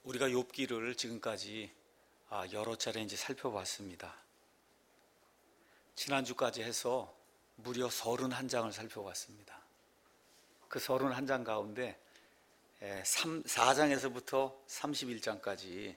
우리가 욥기를 지금까지 여러 차례 이제 살펴봤습니다. 지난주까지 해서 무려 31장을 살펴봤습니다. 그 31장 가운데 4장에서부터 31장까지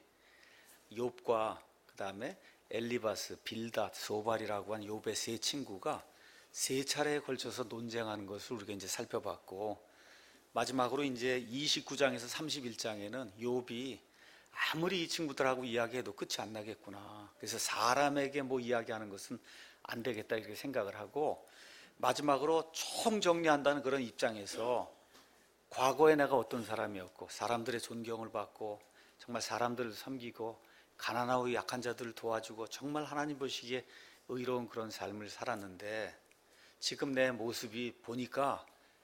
욥과 그 다음에 엘리바스, 빌닷, 소발이라고 한 욥의 세 친구가 세 차례에 걸쳐서 논쟁하는 것을 우리가 이제 살펴봤고, 마지막으로 이제 29장에서 31장에는 욥이 아무리 이 친구들하고 이야기해도 끝이 안 나겠구나, 그래서 사람에게 뭐 이야기하는 것은 안 되겠다 이렇게 생각을 하고, 마지막으로 총정리한다는 그런 입장에서 과거에 내가 어떤 사람이었고 사람들의 존경을 받고 정말 사람들을 섬기고 가난하고 약한 자들을 도와주고 정말 하나님 보시기에 의로운 그런 삶을 살았는데, 지금 내 모습이 보니까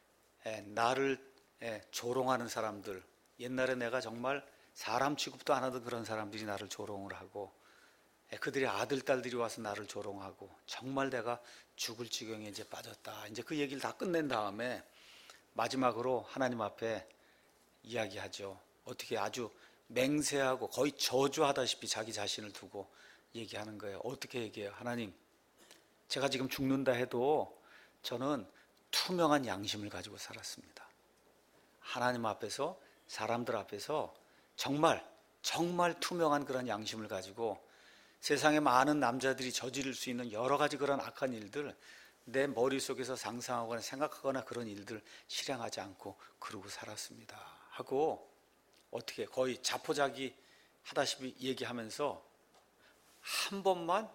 나를 조롱하는 사람들, 옛날에 내가 정말 사람 취급도 안 하던 그런 사람들이 나를 조롱을 하고 그들의 아들, 딸들이 와서 나를 조롱하고 정말 내가 죽을 지경에 이제 빠졌다. 이제 그 얘기를 다 끝낸 다음에 마지막으로 하나님 앞에 이야기하죠. 어떻게 아주 맹세하고 거의 저주하다시피 자기 자신을 두고 얘기하는 거예요. 어떻게 얘기해요? 하나님, 제가 지금 죽는다 해도 저는 투명한 양심을 가지고 살았습니다. 하나님 앞에서, 사람들 앞에서 정말 투명한 그런 양심을 가지고 세상에 많은 남자들이 저지를 수 있는 여러 가지 그런 악한 일들, 내 머릿속에서 상상하거나 생각하거나 그런 일들 실행하지 않고 그러고 살았습니다 하고, 어떻게 거의 자포자기 하다시피 얘기하면서 한 번만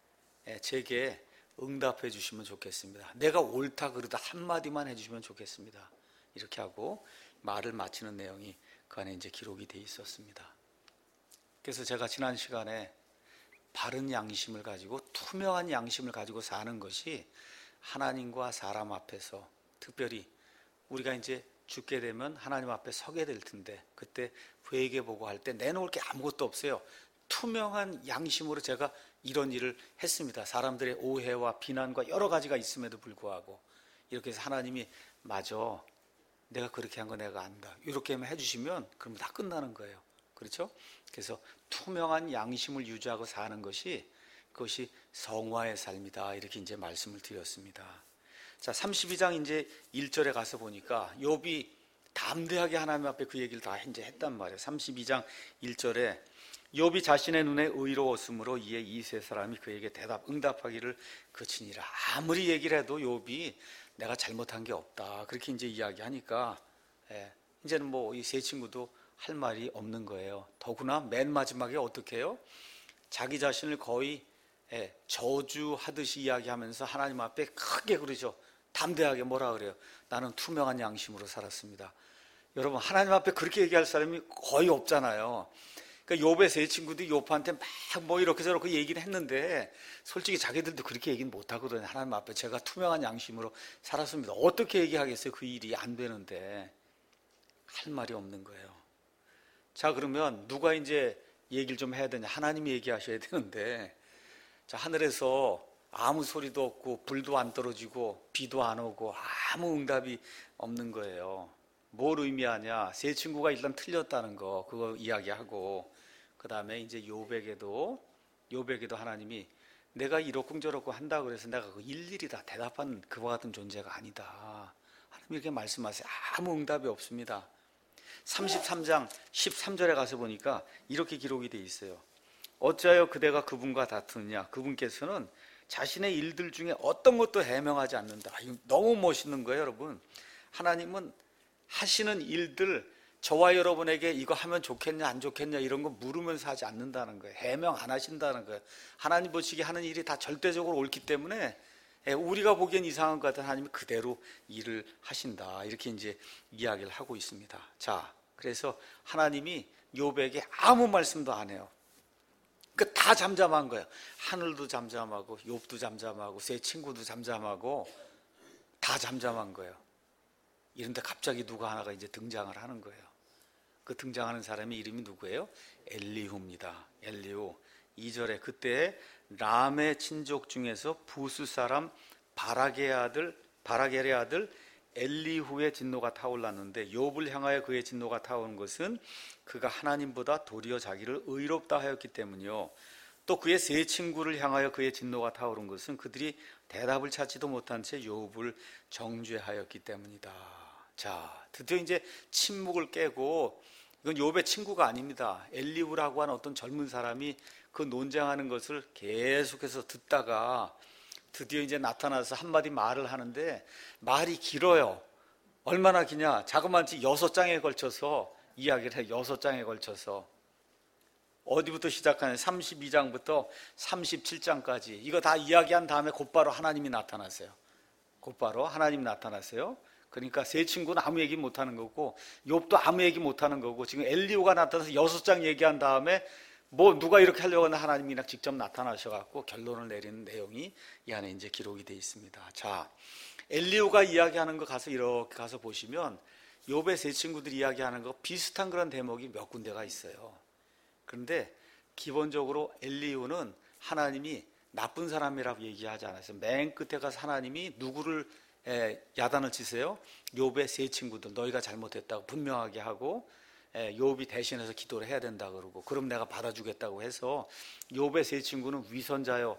제게 응답해 주시면 좋겠습니다. 내가 옳다 그르다 한마디만 해주시면 좋겠습니다. 이렇게 하고 말을 마치는 내용이 그 안에 이제 기록이 돼 있었습니다. 그래서 제가 지난 시간에 바른 양심을 가지고 투명한 양심을 가지고 사는 것이 하나님과 사람 앞에서, 특별히 우리가 이제 죽게 되면 하나님 앞에 서게 될 텐데 그때 회개 보고 할 때 내놓을 게 아무것도 없어요. 투명한 양심으로 제가 이런 일을 했습니다. 사람들의 오해와 비난과 여러 가지가 있음에도 불구하고 이렇게 해서 하나님이 맞아, 내가 그렇게 한 거 내가 안다, 이렇게만 해주시면 그럼 다 끝나는 거예요. 그렇죠? 그래서 투명한 양심을 유지하고 사는 것이, 그것이 성화의 삶이다, 이렇게 이제 말씀을 드렸습니다. 자, 32장 이제 1절에 가서 보니까 욥이 담대하게 하나님 앞에 그 얘기를 다 이제 했단 말이에요. 32장 1절에 욥이 자신의 눈에 의로웠으므로 이에 이 세 사람이 그에게 응답하기를 그치니라. 아무리 얘기를 해도 욥이 내가 잘못한 게 없다, 그렇게 이제 이야기하니까 이제는 뭐 이 세 친구도 할 말이 없는 거예요. 더구나 맨 마지막에 어떻게 해요? 자기 자신을 거의 저주하듯이 이야기하면서 하나님 앞에 크게 그러죠. 담대하게 뭐라 그래요? 나는 투명한 양심으로 살았습니다. 여러분, 하나님 앞에 그렇게 얘기할 사람이 거의 없잖아요. 그러니까 욥의 세 친구들이 욥한테 막 뭐 이렇게 저렇게 얘기를 했는데 솔직히 자기들도 그렇게 얘기는 못하거든요. 하나님 앞에 제가 투명한 양심으로 살았습니다. 어떻게 얘기하겠어요? 그 일이 안 되는데. 할 말이 없는 거예요. 자, 그러면 누가 이제 얘기를 좀 해야 되냐? 하나님이 얘기하셔야 되는데, 자, 하늘에서 아무 소리도 없고 불도 안 떨어지고 비도 안 오고 아무 응답이 없는 거예요. 뭘 의미하냐? 세 친구가 일단 틀렸다는 거, 그거 이야기하고, 그 다음에 이제 욥에게도 하나님이 내가 이러쿵저러쿵 한다고 그래서 내가 그 일일이 다 대답하는 그와 같은 존재가 아니다, 하나님 이렇게 말씀하세요. 아무 응답이 없습니다. 33장 13절에 가서 보니까 이렇게 기록이 되어 있어요. 어찌하여 그대가 그분과 다투느냐? 그분께서는 자신의 일들 중에 어떤 것도 해명하지 않는다. 이거 너무 멋있는 거예요, 여러분. 하나님은 하시는 일들, 저와 여러분에게 이거 하면 좋겠냐 안 좋겠냐 이런 거 물으면서 하지 않는다는 거예요. 해명 안 하신다는 거예요. 하나님 보시기에 하는 일이 다 절대적으로 옳기 때문에 우리가 보기엔 이상한 것 같은 하나님이 그대로 일을 하신다, 이렇게 이제 이야기를 하고 있습니다. 자, 그래서 하나님이 욥에게 아무 말씀도 안 해요. 그 다 잠잠한 거예요. 하늘도 잠잠하고 욥도 잠잠하고 세 친구도 잠잠하고 다 잠잠한 거예요. 이런데 갑자기 누가 하나가 이제 등장을 하는 거예요. 그 등장하는 사람의 이름이 누구예요? 엘리후입니다. 엘리후. 2절에 그때 람의 친족 중에서 부스 사람 바라겔의 아들 엘리후의 진노가 타올랐는데 욥을 향하여 그의 진노가 타오른 것은 그가 하나님보다 도리어 자기를 의롭다 하였기 때문이요. 또 그의 세 친구를 향하여 그의 진노가 타오른 것은 그들이 대답을 찾지도 못한 채 욥을 정죄하였기 때문이다. 자, 드디어 이제 침묵을 깨고, 이건 욥의 친구가 아닙니다. 엘리후라고 하는 어떤 젊은 사람이 그 논쟁하는 것을 계속해서 듣다가 드디어 이제 나타나서 한마디 말을 하는데 말이 길어요. 얼마나 기냐? 자그마치 6장에 걸쳐서 이야기를 해요. 6장에 걸쳐서. 어디부터 시작하냐? 32장부터 37장까지. 이거 다 이야기한 다음에 곧바로 하나님이 나타나세요. 곧바로 하나님이 나타나세요. 그러니까 세 친구는 아무 얘기 못하는 거고 욥도 아무 얘기 못하는 거고, 지금 엘리후가 나타나서 6장 얘기한 다음에 뭐 누가 이렇게 하려고 하나 하나님이 직접 나타나셔갖고 결론을 내리는 내용이 이 안에 이제 기록이 되어 있습니다. 자, 엘리후가 이야기하는 거 가서 이렇게 가서 보시면 욥의 세 친구들이 이야기하는 거 비슷한 그런 대목이 몇 군데가 있어요. 그런데 기본적으로 엘리후는 하나님이 나쁜 사람이라고 얘기하지 않았어요. 맨 끝에 가서 하나님이 누구를 야단을 치세요? 욥의 세 친구들, 너희가 잘못했다고 분명하게 하고 욥이 대신해서 기도를 해야 된다 그러고, 그럼 내가 받아주겠다고 해서 욥의 세 친구는 위선자요,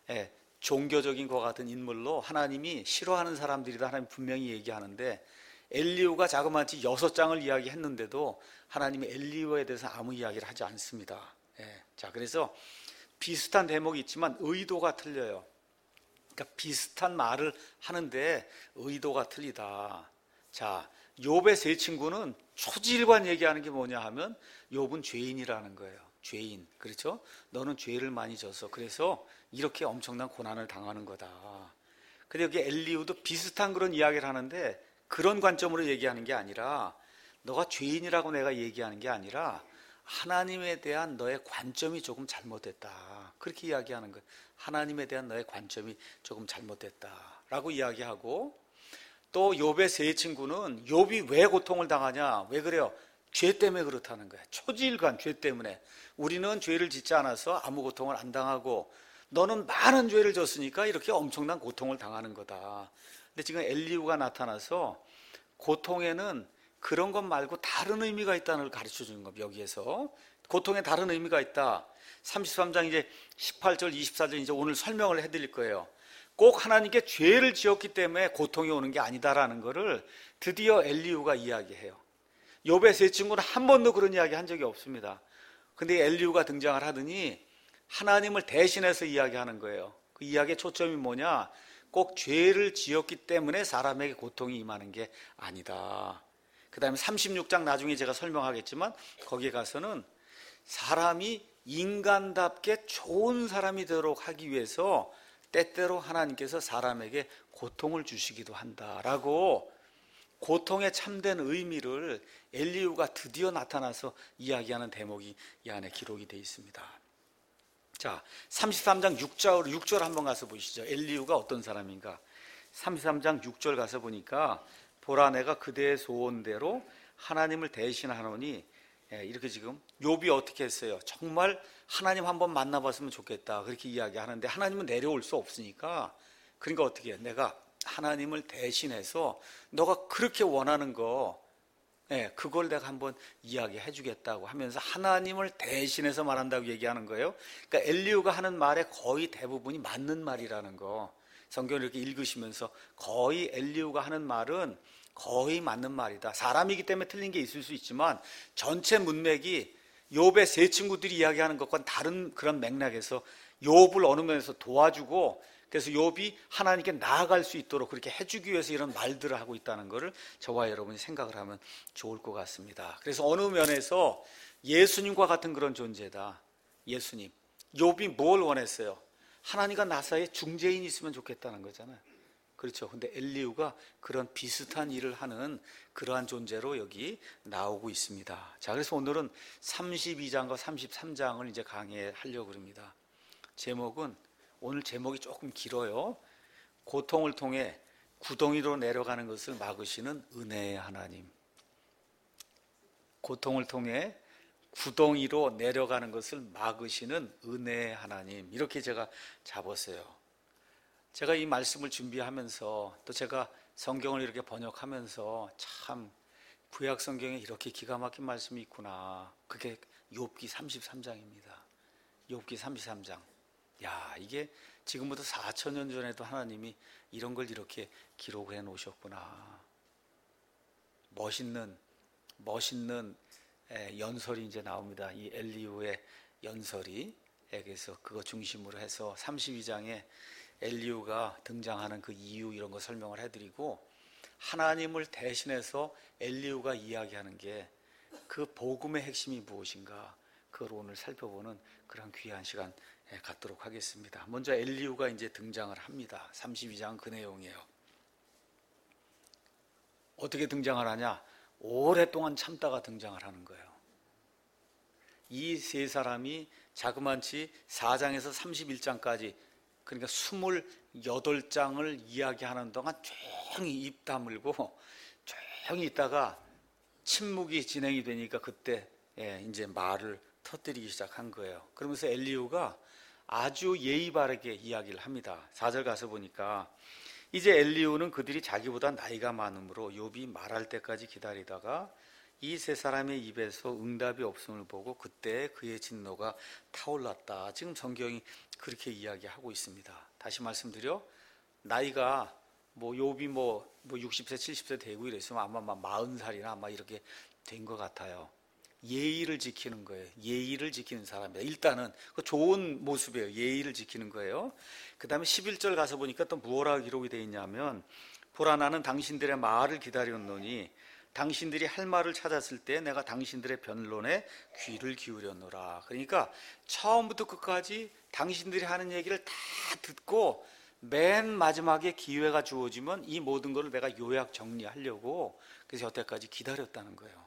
종교적인 것 같은 인물로 하나님이 싫어하는 사람들이다 하나님 분명히 얘기하는데, 엘리후가 자그마치 6장을 이야기했는데도 하나님이 엘리후에 대해서 아무 이야기를 하지 않습니다. 자, 그래서 비슷한 대목이 있지만 의도가 틀려요. 그러니까 비슷한 말을 하는데 의도가 틀리다. 자, 욥의 세 친구는 초지일관 얘기하는 게 뭐냐 하면 욥은 죄인이라는 거예요. 죄인. 그렇죠? 너는 죄를 많이 져서 그래서 이렇게 엄청난 고난을 당하는 거다. 근데 여기 엘리후도 비슷한 그런 이야기를 하는데 그런 관점으로 얘기하는 게 아니라, 너가 죄인이라고 내가 얘기하는 게 아니라 하나님에 대한 너의 관점이 조금 잘못됐다. 그렇게 이야기하는 거예요. 하나님에 대한 너의 관점이 조금 잘못됐다라고 이야기하고, 또 욥의 세 친구는 욥이 왜 고통을 당하냐? 왜 그래요? 죄 때문에 그렇다는 거야. 초지일관 죄 때문에. 우리는 죄를 짓지 않아서 아무 고통을 안 당하고 너는 많은 죄를 졌으니까 이렇게 엄청난 고통을 당하는 거다. 근데 지금 엘리후가 나타나서 고통에는 그런 것 말고 다른 의미가 있다는 걸 가르쳐 주는 겁니다. 여기에서 고통에 다른 의미가 있다. 33장 이제 18절 24절 이제 오늘 설명을 해드릴 거예요. 꼭 하나님께 죄를 지었기 때문에 고통이 오는 게 아니다라는 것을 드디어 엘리후가 이야기해요. 욥의 세 친구는 한 번도 그런 이야기 한 적이 없습니다. 근데 엘리후가 등장을 하더니 하나님을 대신해서 이야기하는 거예요. 그 이야기의 초점이 뭐냐? 꼭 죄를 지었기 때문에 사람에게 고통이 임하는 게 아니다. 그 다음에 36장 나중에 제가 설명하겠지만 거기에 가서는 사람이 인간답게 좋은 사람이 되도록 하기 위해서 때때로 하나님께서 사람에게 고통을 주시기도 한다라고 고통의 참된 의미를 엘리후가 드디어 나타나서 이야기하는 대목이 이 안에 기록이 되어 있습니다. 자, 33장 6절 한번 가서 보시죠. 엘리후가 어떤 사람인가? 33장 6절 가서 보니까 보라, 내가 그대의 소원대로 하나님을 대신하노니, 이렇게 지금 욥이 어떻게 했어요? 정말 하나님 한번 만나봤으면 좋겠다 그렇게 이야기하는데 하나님은 내려올 수 없으니까, 그러니까 어떻게 해요? 내가 하나님을 대신해서 너가 그렇게 원하는 거, 그걸 내가 한번 이야기해 주겠다고 하면서 하나님을 대신해서 말한다고 얘기하는 거예요. 그러니까 엘리후가 하는 말의 거의 대부분이 맞는 말이라는 거, 성경을 이렇게 읽으시면서 거의 엘리후가 하는 말은 거의 맞는 말이다. 사람이기 때문에 틀린 게 있을 수 있지만 전체 문맥이 욥의 세 친구들이 이야기하는 것과는 다른 그런 맥락에서 욥을 어느 면에서 도와주고, 그래서 욥이 하나님께 나아갈 수 있도록 그렇게 해주기 위해서 이런 말들을 하고 있다는 것을 저와 여러분이 생각을 하면 좋을 것 같습니다. 그래서 어느 면에서 예수님과 같은 그런 존재다. 예수님. 욥이 뭘 원했어요? 하나님과 나 사이에 중재인이 있으면 좋겠다는 거잖아요. 그렇죠. 근데 엘리후가 그런 비슷한 일을 하는 그러한 존재로 여기 나오고 있습니다. 자, 그래서 오늘은 32장과 33장을 이제 강의하려고 합니다. 제목은, 오늘 제목이 조금 길어요. 고통을 통해 구덩이로 내려가는 것을 막으시는 은혜의 하나님. 고통을 통해 구덩이로 내려가는 것을 막으시는 은혜의 하나님. 이렇게 제가 잡았어요. 제가 이 말씀을 준비하면서 또 제가 성경을 이렇게 번역하면서 참 구약 성경에 이렇게 기가 막힌 말씀이 있구나. 그게 욥기 33장입니다. 욥기 33장. 야, 이게 지금부터 4,000년 전에도 하나님이 이런 걸 이렇게 기록해 놓으셨구나. 멋있는 연설이 이제 나옵니다. 이 엘리후의 연설이. 그래서 그거 중심으로 해서 32장에 엘리후가 등장하는 그 이유 이런 거 설명을 해드리고, 하나님을 대신해서 엘리후가 이야기하는 게 그 복음의 핵심이 무엇인가, 그걸 오늘 살펴보는 그런 귀한 시간 갖도록 하겠습니다. 먼저 엘리후가 이제 등장을 합니다. 32장 그 내용이에요. 어떻게 등장을 하냐? 오랫동안 참다가 등장을 하는 거예요. 이 세 사람이 자그만치 4장에서 31장까지, 그러니까 28장을 이야기하는 동안 조용히 입 다물고 조용히 있다가 침묵이 진행이 되니까 그때 이제 말을 터뜨리기 시작한 거예요. 그러면서 엘리후가 아주 예의 바르게 이야기를 합니다. 4절 가서 보니까 이제 엘리후는 그들이 자기보다 나이가 많으므로 욥이 말할 때까지 기다리다가 이 세 사람의 입에서 응답이 없음을 보고 그때 그의 진노가 타올랐다. 지금 성경이 그렇게 이야기하고 있습니다. 다시 말씀드려, 나이가 욥이 60세 70세 되고 이랬으면 아마 40살이나 아마 이렇게 된 것 같아요. 예의를 지키는 거예요. 예의를 지키는 사람이다. 일단은 그 좋은 모습이에요. 예의를 지키는 거예요. 그 다음에 11절 가서 보니까 또 무엇라고 기록이 되어 있냐면, 보라, 나는 당신들의 말을 기다렸노니 당신들이 할 말을 찾았을 때 내가 당신들의 변론에 귀를 기울였노라. 그러니까 처음부터 끝까지 당신들이 하는 얘기를 다 듣고 맨 마지막에 기회가 주어지면 이 모든 것을 내가 요약 정리하려고 그래서 여태까지 기다렸다는 거예요.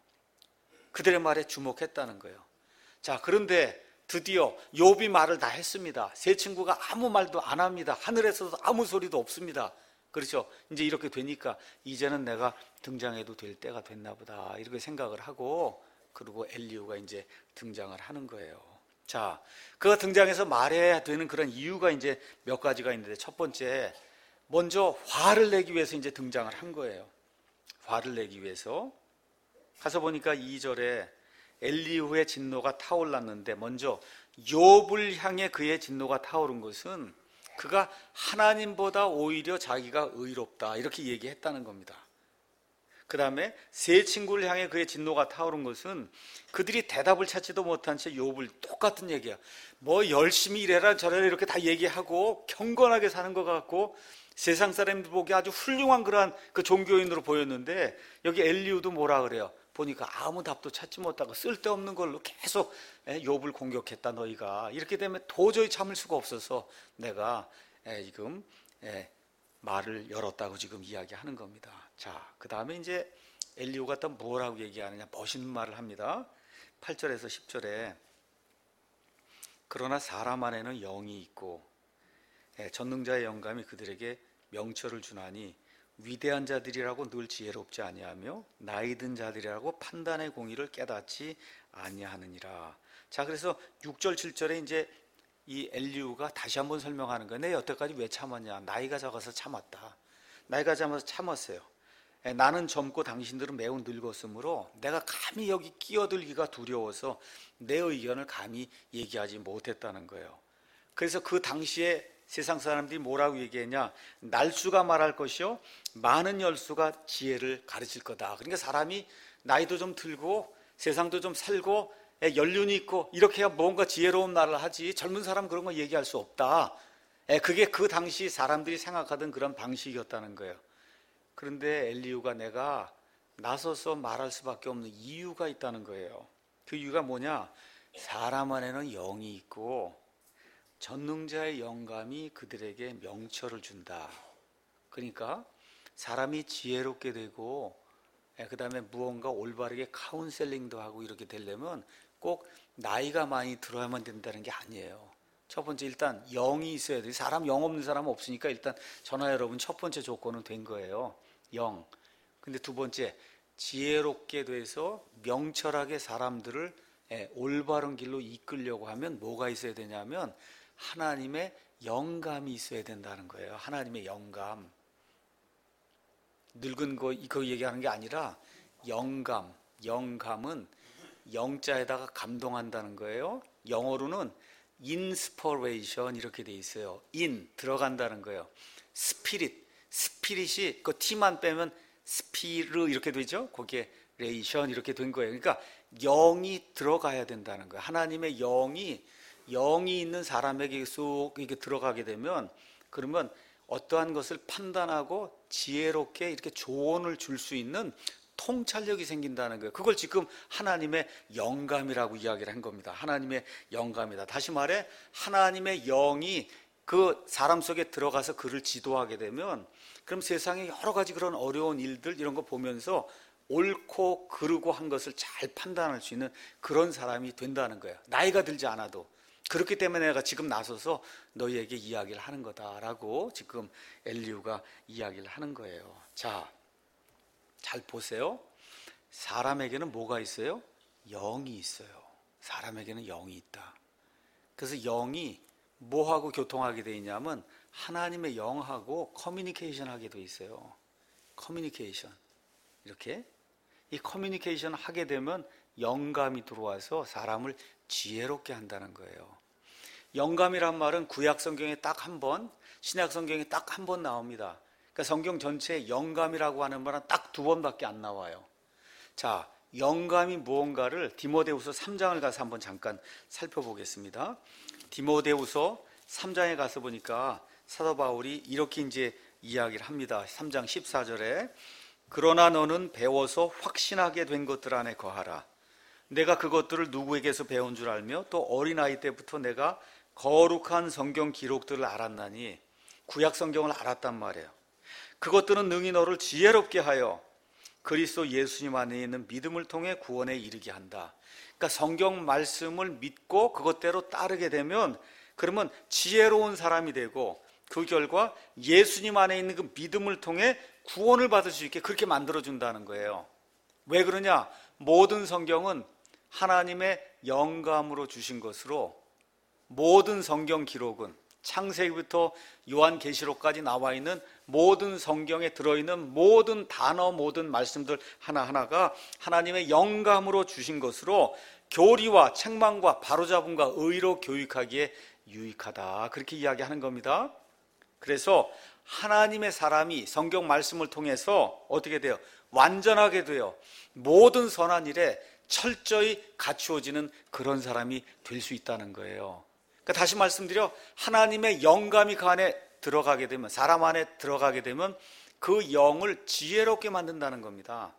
그들의 말에 주목했다는 거예요. 자, 그런데 드디어 욥이 말을 다 했습니다. 세 친구가 아무 말도 안 합니다. 하늘에서도 아무 소리도 없습니다. 그렇죠? 이제 이렇게 되니까 이제는 내가 등장해도 될 때가 됐나 보다 이렇게 생각을 하고, 그리고 엘리후가 이제 등장을 하는 거예요. 자, 그가 등장해서 말해야 되는 그런 이유가 이제 몇 가지가 있는데, 첫 번째, 먼저 화를 내기 위해서 이제 등장을 한 거예요. 화를 내기 위해서. 가서 보니까 2절에 엘리후의 진노가 타올랐는데, 먼저 욥을 향해 그의 진노가 타오른 것은 그가 하나님보다 오히려 자기가 의롭다 이렇게 얘기했다는 겁니다. 그 다음에 세 친구를 향해 그의 진노가 타오른 것은 그들이 대답을 찾지도 못한 채 욥을 똑같은 얘기야. 열심히 일해라 저래라 이렇게 다 얘기하고 경건하게 사는 것 같고 세상 사람들 보기에 아주 훌륭한 그러한 그 종교인으로 보였는데, 여기 엘리후도 뭐라 그래요? 보니까 아무 답도 찾지 못하고 쓸데없는 걸로 계속 욥을 공격했다 너희가. 이렇게 되면 도저히 참을 수가 없어서 내가 지금 말을 열었다고 지금 이야기하는 겁니다. 자, 그 다음에 이제 엘리후가 또 뭐라고 얘기하느냐, 멋있는 말을 합니다. 8절에서 10절에 그러나 사람 안에는 영이 있고 전능자의 영감이 그들에게 명철을 주나니 위대한 자들이라고 늘 지혜롭지 아니하며 나이 든 자들이라고 판단의 공의를 깨닫지 아니하느니라. 자, 그래서 6절 7절에 이제 이 엘리후가 다시 한번 설명하는 거예요. 내 여태까지 왜 참았냐? 나이가 적어서 참았다. 나이가 작아서 참았어요. 나는 젊고 당신들은 매우 늙었으므로 내가 감히 여기 끼어들기가 두려워서 내 의견을 감히 얘기하지 못했다는 거예요. 그래서 그 당시에 세상 사람들이 뭐라고 얘기했냐? 날수가 말할 것이요 많은 열수가 지혜를 가르칠 거다. 그러니까 사람이 나이도 좀 들고 세상도 좀 살고 연륜이 있고 이렇게 해야 뭔가 지혜로운 말을 하지, 젊은 사람 그런 거 얘기할 수 없다. 그게 그 당시 사람들이 생각하던 그런 방식이었다는 거예요. 그런데 엘리후가 내가 나서서 말할 수밖에 없는 이유가 있다는 거예요. 그 이유가 뭐냐? 사람 안에는 영이 있고 전능자의 영감이 그들에게 명철을 준다. 그러니까 사람이 지혜롭게 되고 그 다음에 무언가 올바르게 카운셀링도 하고 이렇게 되려면 꼭 나이가 많이 들어야만 된다는 게 아니에요. 첫 번째, 일단 영이 있어야 돼요. 사람 영 없는 사람은 없으니까 일단 저나 여러분 첫 번째 조건은 된 거예요. 영. 근데 두 번째, 지혜롭게 돼서 명철하게 사람들을 올바른 길로 이끌려고 하면 뭐가 있어야 되냐면 하나님의 영감이 있어야 된다는 거예요. 하나님의 영감. 늙은 거 이거 얘기하는 게 아니라 영감. 영감은 영자에다가 감동한다는 거예요. 영어로는 inspiration 이렇게 돼 있어요. in 들어간다는 거예요. spirit, spirit이 그 t만 빼면 스피르 이렇게 되죠. 거기에 레이션 이렇게 된 거예요. 그러니까 영이 들어가야 된다는 거예요. 하나님의 영이 있는 사람에게 쏙 이렇게 들어가게 되면, 그러면 어떠한 것을 판단하고 지혜롭게 이렇게 조언을 줄 수 있는 통찰력이 생긴다는 거예요. 그걸 지금 하나님의 영감이라고 이야기를 한 겁니다. 하나님의 영감이다. 다시 말해 하나님의 영이 그 사람 속에 들어가서 그를 지도하게 되면, 그럼 세상에 여러 가지 그런 어려운 일들 이런 거 보면서 옳고 그르고 한 것을 잘 판단할 수 있는 그런 사람이 된다는 거예요. 나이가 들지 않아도. 그렇기 때문에 내가 지금 나서서 너희에게 이야기를 하는 거다라고 지금 엘리후가 이야기를 하는 거예요. 자, 잘 보세요. 사람에게는 뭐가 있어요? 영이 있어요. 사람에게는 영이 있다. 그래서 영이 뭐하고 교통하게 되어 있냐면 하나님의 영하고 커뮤니케이션 하게 되어 있어요. 커뮤니케이션. 이렇게 이 커뮤니케이션 하게 되면 영감이 들어와서 사람을 지혜롭게 한다는 거예요. 영감이란 말은 구약 성경에 딱 한 번, 신약 성경에 딱 한 번 나옵니다. 그러니까 성경 전체에 영감이라고 하는 말은 딱 두 번밖에 안 나와요. 자, 영감이 무언가를 디모데후서 3장을 가서 한번 잠깐 살펴보겠습니다. 디모데후서 3장에 가서 보니까 사도 바울이 이렇게 이제 이야기를 합니다. 3장 14절에 그러나 너는 배워서 확신하게 된 것들 안에 거하라. 내가 그것들을 누구에게서 배운 줄 알며 또 어린아이 때부터 내가 거룩한 성경 기록들을 알았나니, 구약 성경을 알았단 말이에요. 그것들은 능히 너를 지혜롭게 하여 그리스도 예수님 안에 있는 믿음을 통해 구원에 이르게 한다. 그러니까 성경 말씀을 믿고 그것대로 따르게 되면 그러면 지혜로운 사람이 되고, 그 결과 예수님 안에 있는 그 믿음을 통해 구원을 받을 수 있게 그렇게 만들어준다는 거예요. 왜 그러냐? 모든 성경은 하나님의 영감으로 주신 것으로, 모든 성경 기록은 창세기부터 요한계시록까지 나와 있는 모든 성경에 들어있는 모든 단어, 모든 말씀들 하나하나가 하나님의 영감으로 주신 것으로 교리와 책망과 바로잡음과 의로 교육하기에 유익하다, 그렇게 이야기하는 겁니다. 그래서 하나님의 사람이 성경 말씀을 통해서 어떻게 돼요? 완전하게 돼요. 모든 선한 일에 철저히 갖추어지는 그런 사람이 될 수 있다는 거예요. 그러니까 다시 말씀드려, 하나님의 영감이 그 안에 들어가게 되면, 사람 안에 들어가게 되면 그 영을 지혜롭게 만든다는 겁니다.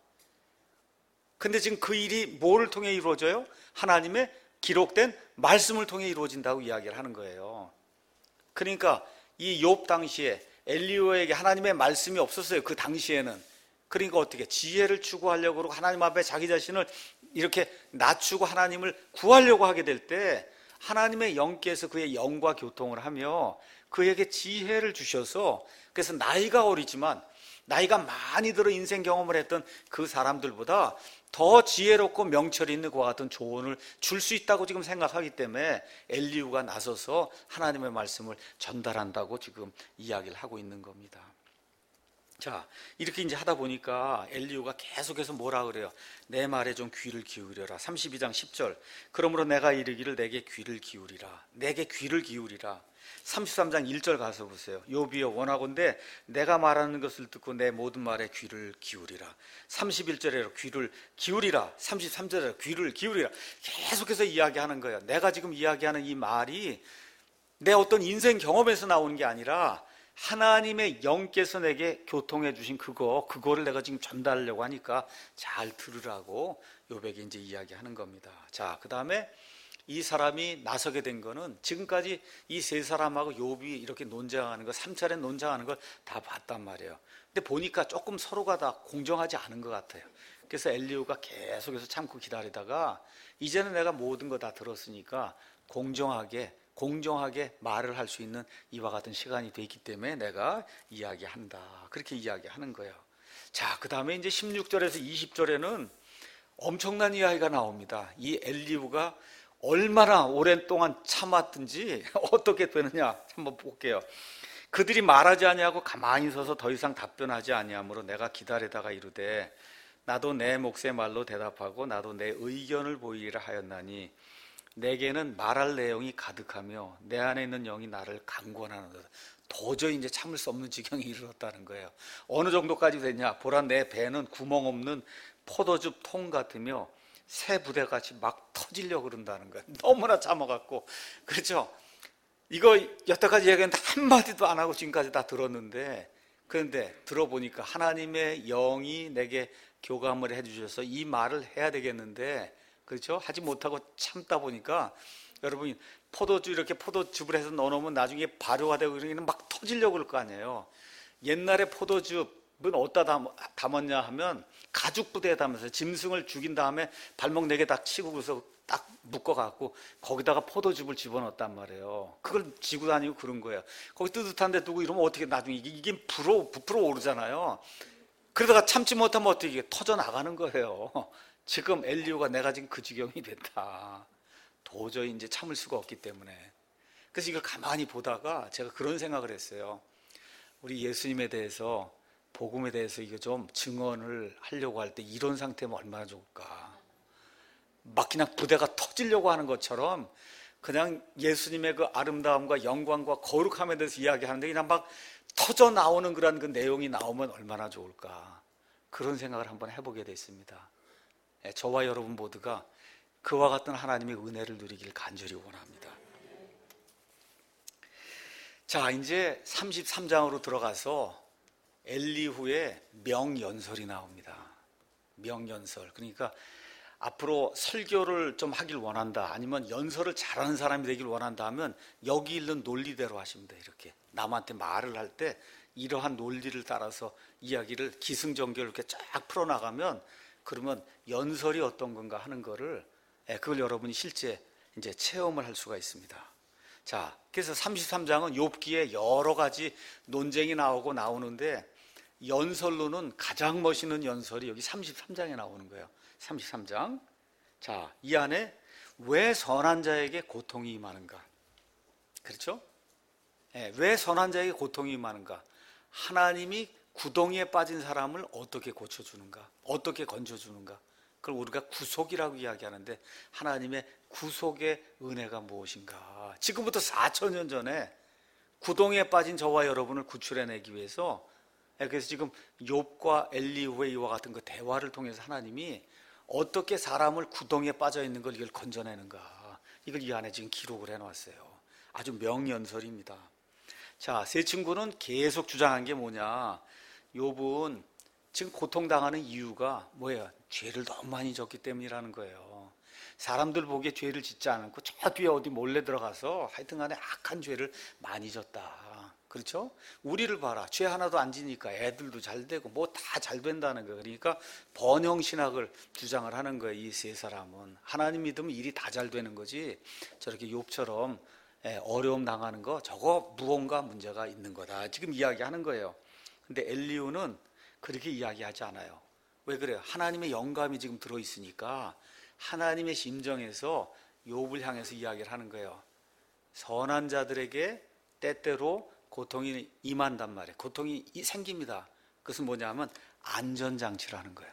근데 지금 그 일이 뭐를 통해 이루어져요? 하나님의 기록된 말씀을 통해 이루어진다고 이야기를 하는 거예요. 그러니까 이 욥 당시에 엘리후에게 하나님의 말씀이 없었어요. 그 당시에는. 그러니까 어떻게 지혜를 추구하려고 그러고 하나님 앞에 자기 자신을 이렇게 낮추고 하나님을 구하려고 하게 될 때 하나님의 영께서 그의 영과 교통을 하며 그에게 지혜를 주셔서, 그래서 나이가 어리지만 나이가 많이 들어 인생 경험을 했던 그 사람들보다 더 지혜롭고 명철이 있는 그와 같은 조언을 줄 수 있다고 지금 생각하기 때문에 엘리후가 나서서 하나님의 말씀을 전달한다고 지금 이야기를 하고 있는 겁니다. 자, 이렇게 이제 하다 보니까 엘리후가 계속해서 뭐라 그래요? 내 말에 좀 귀를 기울여라. 32장 10절. 그러므로 내가 이르기를 내게 귀를 기울이라. 내게 귀를 기울이라. 33장 1절 가서 보세요. 욥이여 원하건대 내가 말하는 것을 듣고 내 모든 말에 귀를 기울이라. 31절에 귀를 기울이라. 33절에 귀를 기울이라. 계속해서 이야기하는 거예요. 내가 지금 이야기하는 이 말이 내 어떤 인생 경험에서 나오는 게 아니라 하나님의 영께서 내게 교통해 주신 그거를 내가 지금 전달하려고 하니까 잘 들으라고 욥에게 이제 이야기하는 겁니다. 자, 그 다음에 이 사람이 나서게 된 거는 지금까지 이 세 사람하고 욥이 이렇게 논쟁하는 거, 3차례 논쟁하는 걸 다 봤단 말이에요. 근데 보니까 조금 서로가 다 공정하지 않은 것 같아요. 그래서 엘리후가 계속해서 참고 기다리다가 이제는 내가 모든 거 다 들었으니까 공정하게 말을 할 수 있는 이와 같은 시간이 돼 있기 때문에 내가 이야기한다. 그렇게 이야기하는 거예요. 자, 그 다음에 이제 16절에서 20절에는 엄청난 이야기가 나옵니다. 이 엘리후가 얼마나 오랜 동안 참았든지 어떻게 되느냐 한번 볼게요. 그들이 말하지 아니하고 가만히 서서 더 이상 답변하지 아니하므로 내가 기다리다가 이르되 나도 내 몫의 말로 대답하고 나도 내 의견을 보이리라 하였나니 내게는 말할 내용이 가득하며 내 안에 있는 영이 나를 강권하는도다. 도저히 이제 참을 수 없는 지경에 이르렀다는 거예요. 어느 정도까지 됐냐? 보라, 내 배는 구멍 없는 포도즙 통 같으며 새 부대같이 막 터지려고 그런다는 거예요. 너무나 참아갖고. 그렇죠? 이거 여태까지 얘기했는데 한마디도 안 하고 지금까지 다 들었는데, 그런데 들어보니까 하나님의 영이 내게 교감을 해주셔서 이 말을 해야 되겠는데, 그렇죠? 하지 못하고 참다 보니까 여러분이 포도주 이렇게 포도즙을 해서 넣어놓으면 나중에 발효가 되고 그러면 막 터지려고 그럴 거 아니에요. 옛날에 포도즙은 어디다 담았냐 하면 가죽 부대에 담아서 짐승을 죽인 다음에 발목 4개 딱 치고 그래서 딱 묶어갖고 거기다가 포도즙을 집어넣었단 말이에요. 그걸 지고 다니고 그런 거예요. 거기 뜨뜻한 데 두고 이러면 어떻게 나중에 이게 부풀어 오르잖아요. 그러다가 참지 못하면 어떻게 터져 나가는 거예요. 지금 엘리후가 내가 지금 그 지경이 됐다. 도저히 이제 참을 수가 없기 때문에. 그래서 이걸 가만히 보다가 제가 그런 생각을 했어요. 우리 예수님에 대해서, 복음에 대해서 이거 좀 증언을 하려고 할 때 이런 상태면 얼마나 좋을까. 막 그냥 부대가 터지려고 하는 것처럼 그냥 예수님의 그 아름다움과 영광과 거룩함에 대해서 이야기하는데 그냥 막 터져 나오는 그런 그 내용이 나오면 얼마나 좋을까. 그런 생각을 한번 해보게 됐습니다. 저와 여러분 모두가 그와 같은 하나님의 은혜를 누리길 간절히 원합니다. 자, 이제 33장으로 들어가서 엘리후의 명연설이 나옵니다. 명연설. 그러니까 앞으로 설교를 좀 하길 원한다, 아니면 연설을 잘하는 사람이 되길 원한다 하면 여기 있는 논리대로 하시면 돼요. 이렇게 남한테 말을 할 때 이러한 논리를 따라서 이야기를 기승전결 이렇게 쫙 풀어나가면, 그러면 연설이 어떤 건가 하는 거를, 그걸 여러분이 실제 이제 체험을 할 수가 있습니다. 자, 그래서 33장은 욥기에 여러 가지 논쟁이 나오는데 연설로는 가장 멋있는 연설이 여기 33장에 나오는 거예요. 33장. 자, 이 안에 왜 선한 자에게 고통이 임하는가? 그렇죠? 왜 선한 자에게 고통이 임하는가? 하나님이 구덩이에 빠진 사람을 어떻게 고쳐주는가? 어떻게 건져주는가? 그걸 우리가 구속이라고 이야기하는데, 하나님의 구속의 은혜가 무엇인가? 지금부터 4,000년 전에 구덩이에 빠진 저와 여러분을 구출해내기 위해서, 그래서 지금 욥과 엘리후의 이와 같은 그 대화를 통해서 하나님이 어떻게 사람을 구덩이에 빠져 있는 걸 이걸 건져내는가, 이걸 이 안에 지금 기록을 해놨어요. 아주 명연설입니다. 자, 세 친구는 계속 주장한 게 뭐냐? 욥은 지금 고통당하는 이유가 뭐예요? 죄를 너무 많이 졌기 때문이라는 거예요. 사람들 보기에 죄를 짓지 않고 저 뒤에 어디 몰래 들어가서 하여튼간에 악한 죄를 많이 졌다. 그렇죠? 우리를 봐라. 죄 하나도 안 지니까 애들도 잘 되고 뭐 다 잘 된다는 거예요. 그러니까 번영신학을 주장을 하는 거예요. 이 세 사람은. 하나님 믿으면 일이 다 잘 되는 거지, 저렇게 욥처럼 어려움 당하는 거, 저거 무언가 문제가 있는 거다, 지금 이야기하는 거예요. 근데 엘리후는 그렇게 이야기하지 않아요. 왜 그래요? 하나님의 영감이 지금 들어있으니까 하나님의 심정에서 욥을 향해서 이야기를 하는 거예요. 선한 자들에게 때때로 고통이 임한단 말이에요. 고통이 생깁니다. 그것은 뭐냐면 안전장치라는 거예요.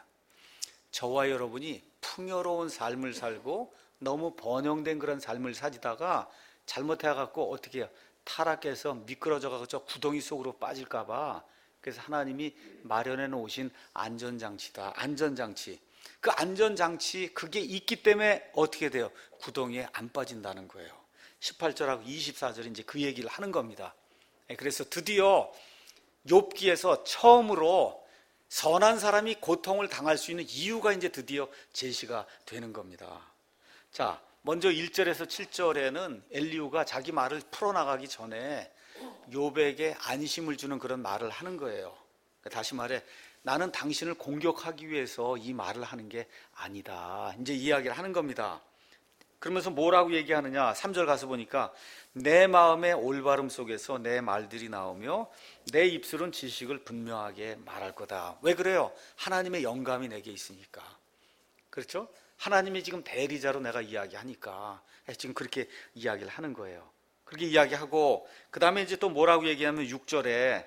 저와 여러분이 풍요로운 삶을 살고 너무 번영된 그런 삶을 사지다가 잘못해갖고 어떻게 해요? 타락해서 미끄러져가지고 저 구덩이 속으로 빠질까봐, 그래서 하나님이 마련해 놓으신 안전장치다. 안전장치. 그 안전장치, 그게 있기 때문에 어떻게 돼요? 구덩이에 안 빠진다는 거예요. 18절하고 24절이 이제 그 얘기를 하는 겁니다. 그래서 드디어 욥기에서 처음으로 선한 사람이 고통을 당할 수 있는 이유가 이제 드디어 제시가 되는 겁니다. 자, 먼저 1절에서 7절에는 엘리후가 자기 말을 풀어나가기 전에 욥에게 안심을 주는 그런 말을 하는 거예요. 다시 말해, 나는 당신을 공격하기 위해서 이 말을 하는 게 아니다, 이제 이야기를 하는 겁니다. 그러면서 뭐라고 얘기하느냐? 3절 가서 보니까 내 마음의 올바름 속에서 내 말들이 나오며 내 입술은 지식을 분명하게 말할 거다. 왜 그래요? 하나님의 영감이 내게 있으니까. 그렇죠? 하나님이 지금 대리자로 내가 이야기하니까 지금 그렇게 이야기를 하는 거예요. 그렇게 이야기하고 그 다음에 이제 또 뭐라고 얘기하면 6절에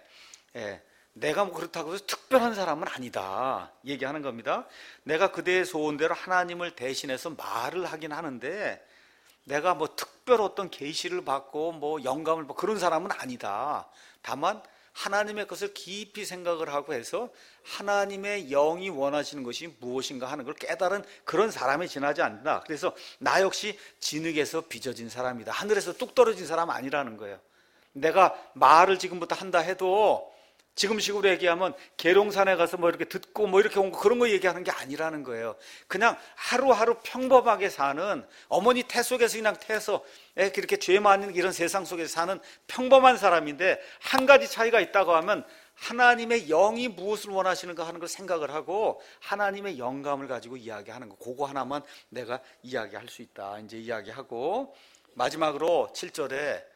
내가 뭐 그렇다고 해서 특별한 사람은 아니다 얘기하는 겁니다. 내가 그대의 소원대로 하나님을 대신해서 말을 하긴 하는데 내가 뭐 특별 어떤 계시를 받고 뭐 영감을 받고 그런 사람은 아니다. 다만 하나님의 것을 깊이 생각을 하고 해서 하나님의 영이 원하시는 것이 무엇인가 하는 걸 깨달은 그런 사람에 지나지 않는다. 그래서 나 역시 진흙에서 빚어진 사람이다. 하늘에서 뚝 떨어진 사람 아니라는 거예요. 내가 말을 지금부터 한다 해도 지금식으로 얘기하면 계룡산에 가서 뭐 이렇게 듣고 뭐 이렇게 온 거 그런 거 얘기하는 게 아니라는 거예요. 그냥 하루하루 평범하게 사는 어머니 태 속에서 그냥 태서 이렇게 죄 많은 이런 세상 속에서 사는 평범한 사람인데 한 가지 차이가 있다고 하면 하나님의 영이 무엇을 원하시는가 하는 걸 생각을 하고 하나님의 영감을 가지고 이야기하는 거, 그거 하나만 내가 이야기할 수 있다 이제 이야기하고 마지막으로 7절에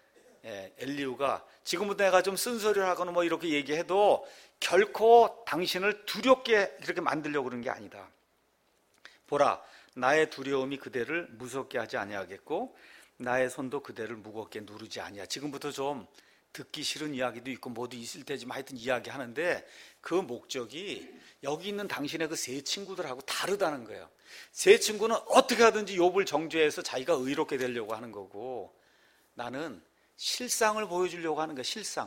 엘리후가 지금부터 내가 좀 쓴소리를 하거나 뭐 이렇게 얘기해도 결코 당신을 두렵게 그렇게 만들려고 그러는 게 아니다. 보라, 나의 두려움이 그대를 무섭게 하지 아니하겠고 나의 손도 그대를 무겁게 누르지 아니하. 지금부터 좀 듣기 싫은 이야기도 있고 뭐도 있을 테지만 하여튼 이야기하는데 그 목적이 여기 있는 당신의 그 세 친구들하고 다르다는 거예요. 세 친구는 어떻게 하든지 욥을 정죄해서 자기가 의롭게 되려고 하는 거고 나는 실상을 보여주려고 하는 거예요.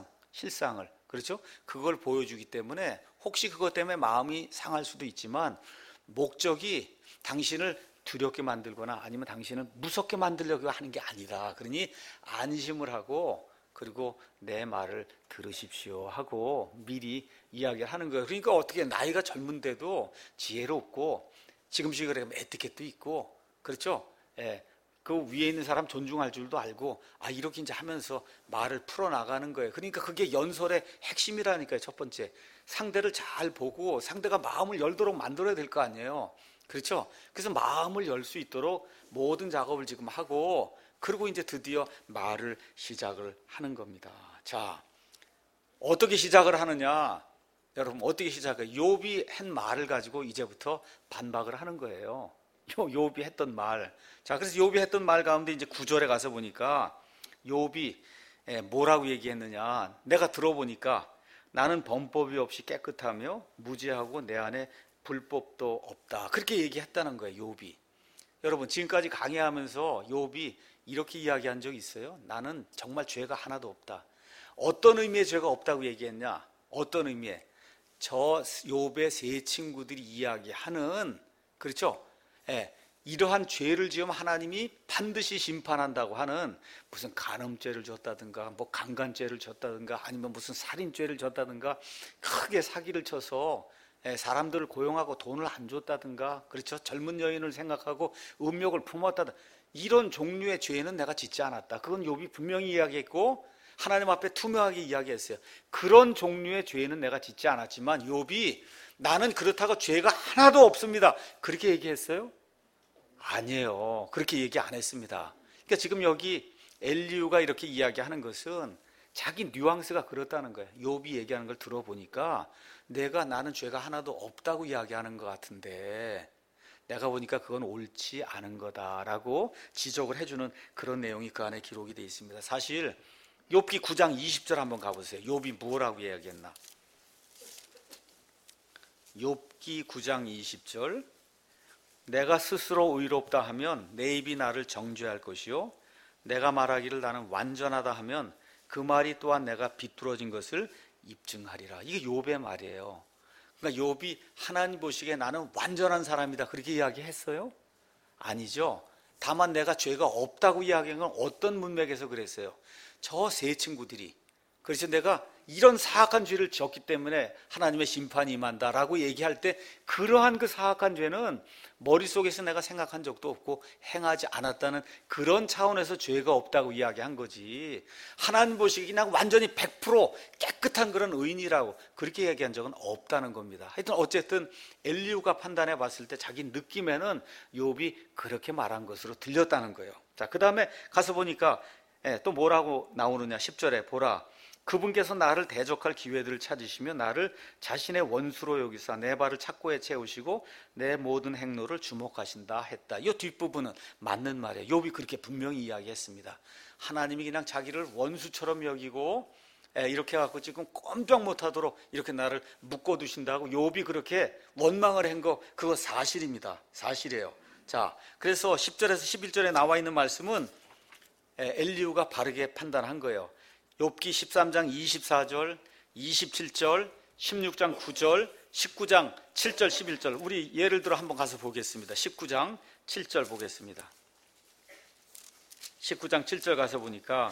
실상을. 그렇죠? 그걸 보여주기 때문에 혹시 그것 때문에 마음이 상할 수도 있지만 목적이 당신을 두렵게 만들거나 아니면 당신을 무섭게 만들려고 하는 게 아니다. 그러니 안심을 하고 그리고 내 말을 들으십시오 하고 미리 이야기를 하는 거예요. 그러니까 어떻게 나이가 젊은데도 지혜롭고 지금씩 그래 에티켓도 있고 그렇죠? 그 위에 있는 사람 존중할 줄도 알고 이렇게 이제 하면서 말을 풀어나가는 거예요. 그러니까 그게 연설의 핵심이라니까요. 첫 번째 상대를 잘 보고 상대가 마음을 열도록 만들어야 될 거 아니에요. 그렇죠? 그래서 마음을 열 수 있도록 모든 작업을 지금 하고 그리고 이제 드디어 말을 시작을 하는 겁니다. 자, 어떻게 시작을 하느냐? 여러분 어떻게 시작해요? 욥이 한 말을 가지고 이제부터 반박을 하는 거예요. 욥이 했던 말. 자, 그래서 욥이 했던 말 가운데 이제 9절에 가서 보니까 욥이 뭐라고 얘기했느냐? 내가 들어보니까 나는 범법이 없이 깨끗하며 무죄하고 내 안에 불법도 없다. 그렇게 얘기했다는 거예요, 욥이. 여러분, 지금까지 강의하면서 욥이 이렇게 이야기한 적이 있어요? 나는 정말 죄가 하나도 없다. 어떤 의미의 죄가 없다고 얘기했냐? 어떤 의미에? 저 욥의 세 친구들이 이야기하는 그렇죠? 이러한 죄를 지으면 하나님이 반드시 심판한다고 하는 무슨 간음죄를 졌다든가 뭐 강간죄를 졌다든가 아니면 무슨 살인죄를 졌다든가 크게 사기를 쳐서 사람들을 고용하고 돈을 안 줬다든가 그렇죠? 젊은 여인을 생각하고 음욕을 품었다든가 이런 종류의 죄는 내가 짓지 않았다. 그건 욥이 분명히 이야기했고 하나님 앞에 투명하게 이야기했어요. 그런 종류의 죄는 내가 짓지 않았지만 욥이 나는 그렇다고 죄가 하나도 없습니다. 그렇게 얘기했어요? 아니에요. 그렇게 얘기 안 했습니다. 그러니까 지금 여기 엘리후가 이렇게 이야기하는 것은 자기 뉘앙스가 그렇다는 거예요. 욥이 얘기하는 걸 들어보니까 나는 죄가 하나도 없다고 이야기하는 것 같은데 내가 보니까 그건 옳지 않은 거다라고 지적을 해주는 그런 내용이 그 안에 기록이 되어 있습니다. 사실 욥기 9장 20절 한번 가보세요. 욥이 뭐라고 이야기했나? 욥기 9장 20절 내가 스스로 의롭다 하면 내 입이 나를 정죄할 것이요 내가 말하기를 나는 완전하다 하면 그 말이 또한 내가 비뚤어진 것을 입증하리라. 이게 욥의 말이에요. 그러니까 욥이 하나님 보시기에 나는 완전한 사람이다 그렇게 이야기했어요? 아니죠. 다만 내가 죄가 없다고 이야기한 건 어떤 문맥에서 그랬어요? 저 세 친구들이 그래서 내가 이런 사악한 죄를 지었기 때문에 하나님의 심판이 임한다라고 얘기할 때 그러한 그 사악한 죄는 머릿속에서 내가 생각한 적도 없고 행하지 않았다는 그런 차원에서 죄가 없다고 이야기한 거지 하나님 보시기에 그냥 완전히 100% 깨끗한 그런 의인이라고 그렇게 얘기한 적은 없다는 겁니다. 하여튼 어쨌든 엘리후가 판단해 봤을 때 자기 느낌에는 욥이 그렇게 말한 것으로 들렸다는 거예요. 자, 그 다음에 가서 보니까 또 뭐라고 나오느냐 10절에 보라 그분께서 나를 대적할 기회들을 찾으시며 나를 자신의 원수로 여기사 내 발을 착고에 채우시고 내 모든 행로를 주목하신다 했다. 이 뒷부분은 맞는 말이에요. 욥이 그렇게 분명히 이야기했습니다. 하나님이 그냥 자기를 원수처럼 여기고 이렇게 해갖고 지금 꼼짝 못하도록 이렇게 나를 묶어두신다고 욥이 그렇게 원망을 한 거, 그거 사실입니다. 사실이에요. 자, 그래서 10절에서 11절에 나와 있는 말씀은 엘리후가 바르게 판단한 거예요. 욥기 13장 24절, 27절, 16장 9절, 19장 7절, 11절. 우리 예를 들어 한번 가서 보겠습니다. 19장 7절 보겠습니다. 19장 7절 가서 보니까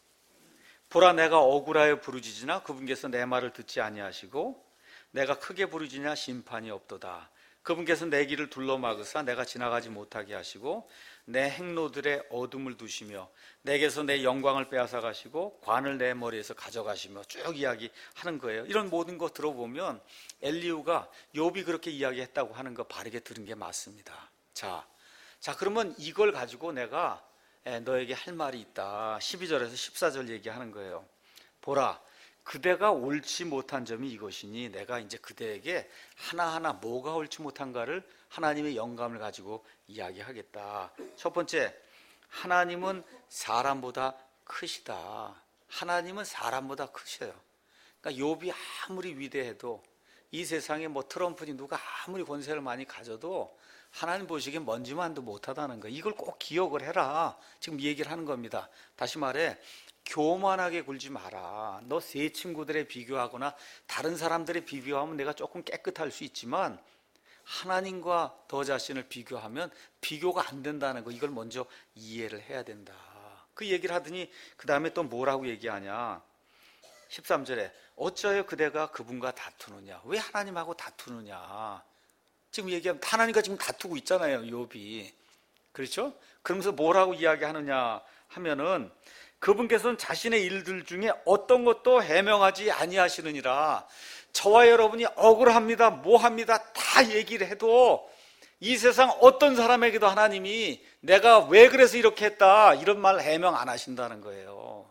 보라, 내가 억울하여 부르짖으나 그분께서 내 말을 듣지 아니하시고 내가 크게 부르짖으나 심판이 없도다. 그분께서 내 길을 둘러막으사 내가 지나가지 못하게 하시고 내 행로들의 어둠을 두시며 내게서 내 영광을 빼앗아 가시고 관을 내 머리에서 가져가시며 쭉 이야기하는 거예요. 이런 모든 거 들어보면 엘리후가 욥이 그렇게 이야기했다고 하는 거 바르게 들은 게 맞습니다. 자, 그러면 이걸 가지고 내가 너에게 할 말이 있다. 12절에서 14절 얘기하는 거예요. 보라, 그대가 옳지 못한 점이 이것이니 내가 이제 그대에게 하나하나 뭐가 옳지 못한가를 하나님의 영감을 가지고 이야기하겠다. 첫 번째, 하나님은 사람보다 크시다. 하나님은 사람보다 크셔요. 그러니까 욥이 아무리 위대해도 이 세상에 뭐 트럼프니 누가 아무리 권세를 많이 가져도 하나님 보시기엔 먼지만도 못하다는 거, 이걸 꼭 기억을 해라. 지금 얘기를 하는 겁니다. 다시 말해, 교만하게 굴지 마라. 너 새 친구들에 비교하거나 다른 사람들에 비교하면 내가 조금 깨끗할 수 있지만 하나님과 너 자신을 비교하면 비교가 안 된다는 거, 이걸 먼저 이해를 해야 된다. 그 얘기를 하더니 그 다음에 또 뭐라고 얘기하냐. 13절에 어찌하여 그대가 그분과 다투느냐. 왜 하나님하고 다투느냐. 지금 얘기하면 하나님과 지금 다투고 있잖아요, 욥이. 그렇죠? 그러면서 뭐라고 이야기하느냐 하면은 그분께서는 자신의 일들 중에 어떤 것도 해명하지 아니하시느니라. 저와 여러분이 억울합니다, 뭐합니다 다 얘기를 해도 이 세상 어떤 사람에게도 하나님이 내가 왜 그래서 이렇게 했다 이런 말 해명 안 하신다는 거예요.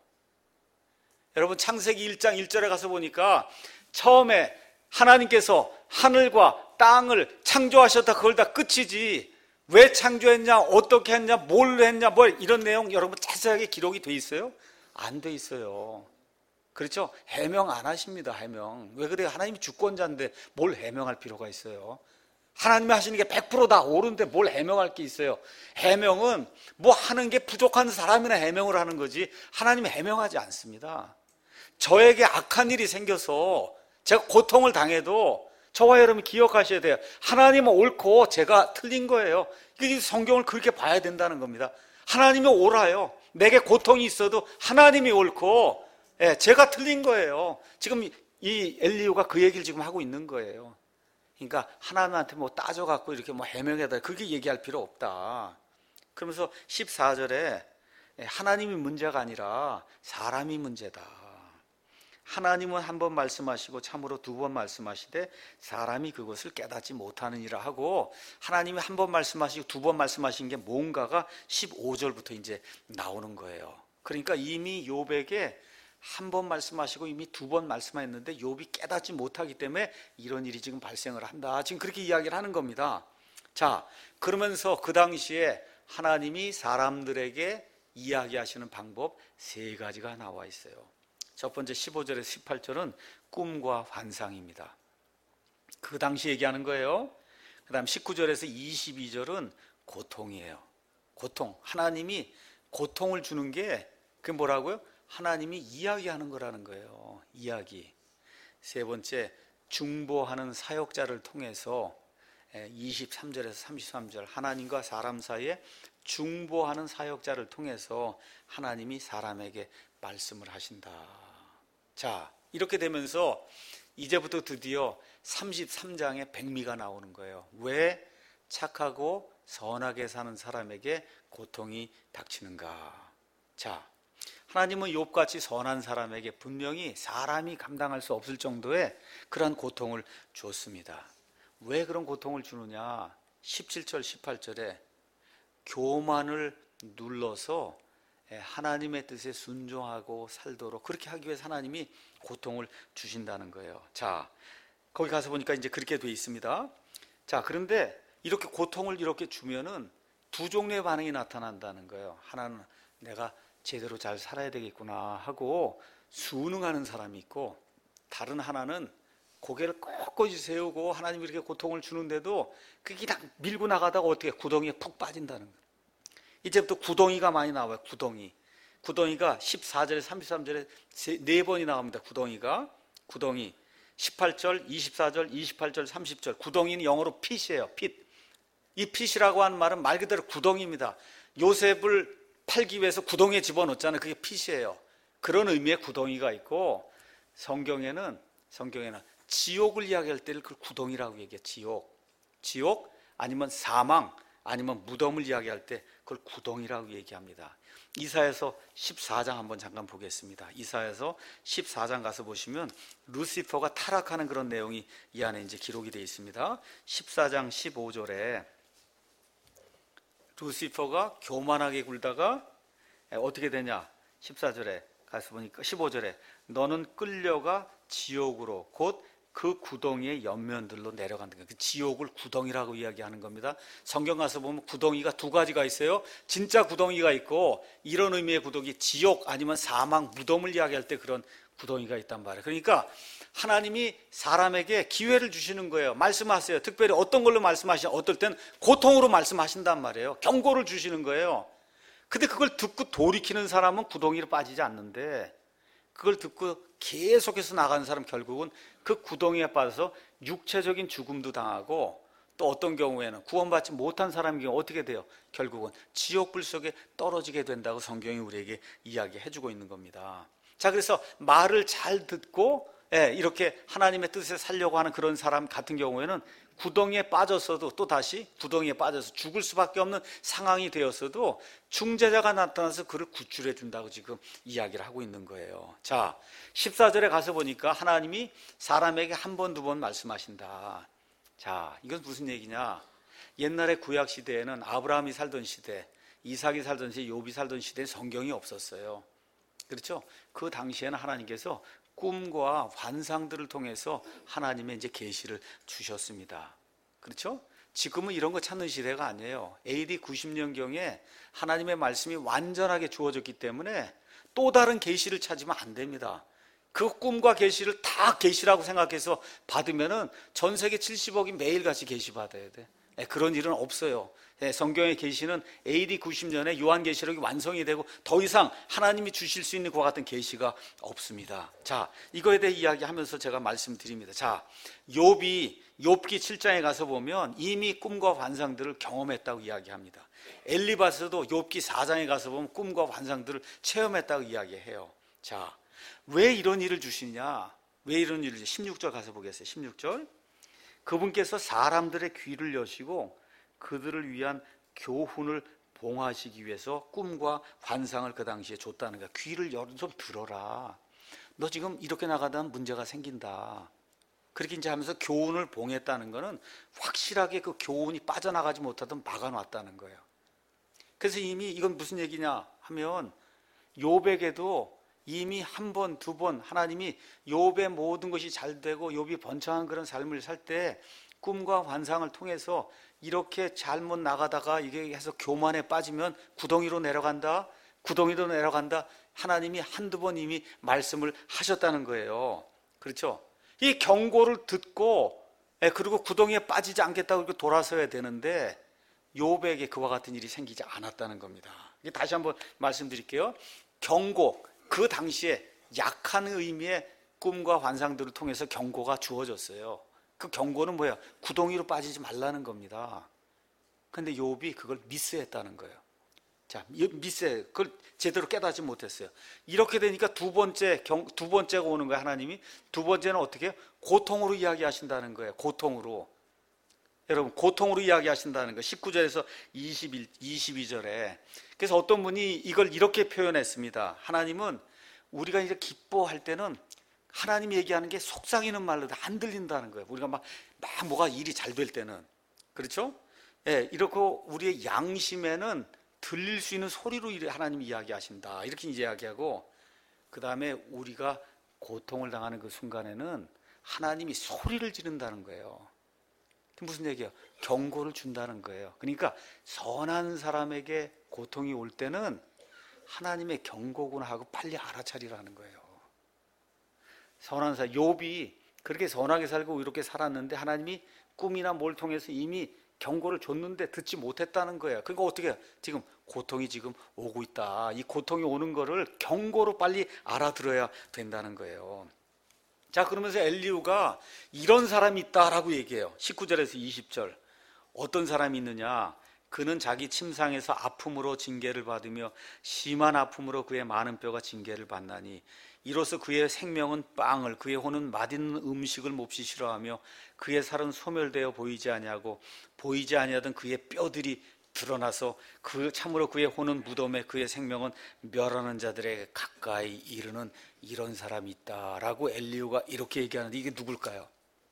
여러분, 창세기 1장 1절에 가서 보니까 처음에 하나님께서 하늘과 땅을 창조하셨다, 그걸 다 끝이지 왜 창조했냐, 어떻게 했냐, 뭘 했냐, 뭐 이런 내용 여러분 자세하게 기록이 돼 있어요? 안 돼 있어요. 그렇죠? 해명 안 하십니다. 해명. 왜 그래요? 하나님이 주권자인데 뭘 해명할 필요가 있어요? 하나님이 하시는 게 100%다 옳은데 뭘 해명할 게 있어요? 해명은 뭐 하는 게 부족한 사람이나 해명을 하는 거지 하나님이 해명하지 않습니다. 저에게 악한 일이 생겨서 제가 고통을 당해도 저와 여러분이 기억하셔야 돼요. 하나님은 옳고 제가 틀린 거예요. 성경을 그렇게 봐야 된다는 겁니다. 하나님이 옳아요. 내게 고통이 있어도 하나님이 옳고 제가 틀린 거예요. 지금 이 엘리후가 그 얘기를 지금 하고 있는 거예요. 그러니까 하나님한테 뭐 따져갖고 이렇게 뭐 해명해달라 그렇게 얘기할 필요 없다. 그러면서 14절에 하나님이 문제가 아니라 사람이 문제다. 하나님은 한 번 말씀하시고 참으로 두 번 말씀하시되 사람이 그것을 깨닫지 못하느니라 하고, 하나님이 한 번 말씀하시고 두 번 말씀하신 게 뭔가가 15절부터 이제 나오는 거예요. 그러니까 이미 욥에게 한 번 말씀하시고 이미 두 번 말씀했는데 욥이 깨닫지 못하기 때문에 이런 일이 지금 발생을 한다. 지금 그렇게 이야기를 하는 겁니다. 자, 그러면서 그 당시에 하나님이 사람들에게 이야기하시는 방법 세 가지가 나와 있어요. 첫 번째 15절에서 18절은 꿈과 환상입니다. 그 당시 얘기하는 거예요. 그 다음 19절에서 22절은 고통이에요. 고통. 하나님이 고통을 주는 게 그게 뭐라고요? 하나님이 이야기하는 거라는 거예요. 이야기. 세 번째, 중보하는 사역자를 통해서 23절에서 33절 하나님과 사람 사이에 중보하는 사역자를 통해서 하나님이 사람에게 말씀을 하신다. 자, 이렇게 되면서 이제부터 드디어 33장의 백미가 나오는 거예요. 왜 착하고 선하게 사는 사람에게 고통이 닥치는가? 자, 하나님은 욥같이 선한 사람에게 분명히 사람이 감당할 수 없을 정도의 그런 고통을 줬습니다. 왜 그런 고통을 주느냐? 17절 18절에 교만을 눌러서 하나님의 뜻에 순종하고 살도록 그렇게 하기 위해서 하나님이 고통을 주신다는 거예요. 자, 거기 가서 보니까 이제 그렇게 돼 있습니다. 자, 그런데 이렇게 고통을 이렇게 주면은 두 종류의 반응이 나타난다는 거예요. 하나는 내가 제대로 잘 살아야 되겠구나 하고 순응하는 사람이 있고, 다른 하나는 고개를 꼿꼿이 세우고 하나님이 이렇게 고통을 주는데도 그게 다 밀고 나가다가 어떻게 구덩이에 푹 빠진다는 거예요. 이제부터 구덩이가 많이 나와요. 구덩이가 14절에 33절에 네 번이 나옵니다. 구덩이 18절, 24절, 28절, 30절. 구덩이는 영어로 pit이에요. pit. 이 pit이라고 하는 말은 말 그대로 구덩이입니다. 요셉을 팔기 위해서 구덩이에 집어넣었잖아요. 그게 pit이에요. 그런 의미의 구덩이가 있고, 성경에는 지옥을 이야기할 때를 그 구덩이라고 얘기해요. 지옥 아니면 사망 아니면 무덤을 이야기할 때 그걸 구덩이라고 얘기합니다. 이사야서 14장 한번 잠깐 보겠습니다. 이사야서 14장 가서 보시면 루시퍼가 타락하는 그런 내용이 이 안에 이제 기록이 되어 있습니다. 14장 15절에 루시퍼가 교만하게 굴다가 어떻게 되냐? 14절에 가서 보니까 15절에 너는 끌려가 지옥으로 곧 그 구덩이의 옆면들로 내려간다. 그 지옥을 구덩이라고 이야기하는 겁니다. 성경 가서 보면 구덩이가 두 가지가 있어요. 진짜 구덩이가 있고, 이런 의미의 구덩이, 지옥 아니면 사망, 무덤을 이야기할 때 그런 구덩이가 있단 말이에요. 그러니까 하나님이 사람에게 기회를 주시는 거예요. 말씀하세요. 특별히 어떤 걸로 말씀하시냐? 어떨 땐 고통으로 말씀하신단 말이에요. 경고를 주시는 거예요. 근데 그걸 듣고 돌이키는 사람은 구덩이로 빠지지 않는데, 그걸 듣고 계속해서 나가는 사람 결국은 그 구덩이에 빠져서 육체적인 죽음도 당하고, 또 어떤 경우에는 구원받지 못한 사람이 어떻게 돼요? 결국은 지옥불 속에 떨어지게 된다고 성경이 우리에게 이야기해주고 있는 겁니다. 자, 그래서 말을 잘 듣고 이렇게 하나님의 뜻에 살려고 하는 그런 사람 같은 경우에는 구덩이에 빠졌어도 또 다시 구덩이에 빠져서 죽을 수밖에 없는 상황이 되었어도 중재자가 나타나서 그를 구출해 준다고 지금 이야기를 하고 있는 거예요. 자, 14절에 가서 보니까 하나님이 사람에게 한 번, 두 번 말씀하신다. 자, 이건 무슨 얘기냐? 옛날에 구약 시대에는 아브라함이 살던 시대, 이삭이 살던 시대, 욥이 살던 시대에 성경이 없었어요. 그렇죠? 그 당시에는 하나님께서 꿈과 환상들을 통해서 하나님의 이제 계시를 주셨습니다. 그렇죠? 지금은 이런 거 찾는 시대가 아니에요. AD 90년경에 하나님의 말씀이 완전하게 주어졌기 때문에 또 다른 계시를 찾으면 안 됩니다. 그 꿈과 계시를 다 계시라고 생각해서 받으면은 전 세계 70억이 매일같이 계시 받아야 돼. 그런 일은 없어요. 성경의 계시는 AD 90년에 요한계시록이 완성이 되고 더 이상 하나님이 주실 수 있는 그와 같은 계시가 없습니다. 자, 이거에 대해 이야기하면서 제가 말씀드립니다. 자, 욥기 7장에 가서 보면 이미 꿈과 환상들을 경험했다고 이야기합니다. 엘리바스도 욥기 4장에 가서 보면 꿈과 환상들을 체험했다고 이야기해요. 자, 왜 이런 일을 주시냐? 왜 이런 일을 16절 가서 보겠어요. 16절. 그분께서 사람들의 귀를 여시고 그들을 위한 교훈을 봉하시기 위해서 꿈과 환상을 그 당시에 줬다는 거야. 귀를 열어 좀 들어라. 너 지금 이렇게 나가다 문제가 생긴다. 그렇게 이제 하면서 교훈을 봉했다는 거는 확실하게 그 교훈이 빠져나가지 못하도록 막아놨다는 거예요. 그래서 이미 이건 무슨 얘기냐 하면 욥에게도 이미 한 번, 두 번 하나님이 욥의 모든 것이 잘 되고 욥이 번창한 그런 삶을 살 때 꿈과 환상을 통해서 이렇게 잘못 나가다가 이게 해서 교만에 빠지면 구덩이로 내려간다. 하나님이 한두 번 이미 말씀을 하셨다는 거예요. 그렇죠? 이 경고를 듣고 그리고 구덩이에 빠지지 않겠다고 이렇게 돌아서야 되는데 욥에게 그와 같은 일이 생기지 않았다는 겁니다. 다시 한번 말씀드릴게요. 경고, 그 당시에 약한 의미의 꿈과 환상들을 통해서 경고가 주어졌어요. 그 경고는 뭐야? 구덩이로 빠지지 말라는 겁니다. 근데 욥이 그걸 미스했다는 거예요. 자, 그걸 제대로 깨닫지 못했어요. 이렇게 되니까 두 번째가 오는 거예요. 하나님이 두 번째는 어떻게 해요? 고통으로 이야기하신다는 거예요. 고통으로. 여러분, 고통으로 이야기하신다는 거예요. 19절에서 22절에. 그래서 어떤 분이 이걸 이렇게 표현했습니다. 하나님은 우리가 이제 기뻐할 때는 하나님이 얘기하는 게 속삭이는 말로도 안 들린다는 거예요. 우리가 막 뭐가 일이 잘 될 때는. 그렇죠? 예, 이렇게 우리의 양심에는 들릴 수 있는 소리로 하나님이 이야기하신다. 이렇게 이야기하고, 그 다음에 우리가 고통을 당하는 그 순간에는 하나님이 소리를 지른다는 거예요. 무슨 얘기예요? 경고를 준다는 거예요. 그러니까 선한 사람에게 고통이 올 때는 하나님의 경고구나 하고 빨리 알아차리라는 거예요. 선한 사람, 욥이 그렇게 선하게 살고 이렇게 살았는데 하나님이 꿈이나 뭘 통해서 이미 경고를 줬는데 듣지 못했다는 거예요. 그러니까 어떻게 해요? 지금 고통이 지금 오고 있다. 이 고통이 오는 거를 경고로 빨리 알아들어야 된다는 거예요. 자, 그러면서 엘리후가 이런 사람이 있다라고 얘기해요. 19절에서 20절. 어떤 사람이 있느냐? 그는 자기 침상에서 아픔으로 징계를 받으며 심한 아픔으로 그의 많은 뼈가 징계를 받나니 이로써 그의 생명은 빵을, 그의 혼은 맛있는 음식을 몹시 싫어하며 그의 살은 소멸되어 보이지 아니하고 보이지 아니하던 그의 뼈들이 드러나서 참으로 그의 혼은 무덤에, 그의 생명은 멸하는 자들에게 가까이 이르는 이런 사람이 있다라고 엘리후가 이렇게 얘기하는데, 이게 누굴까요?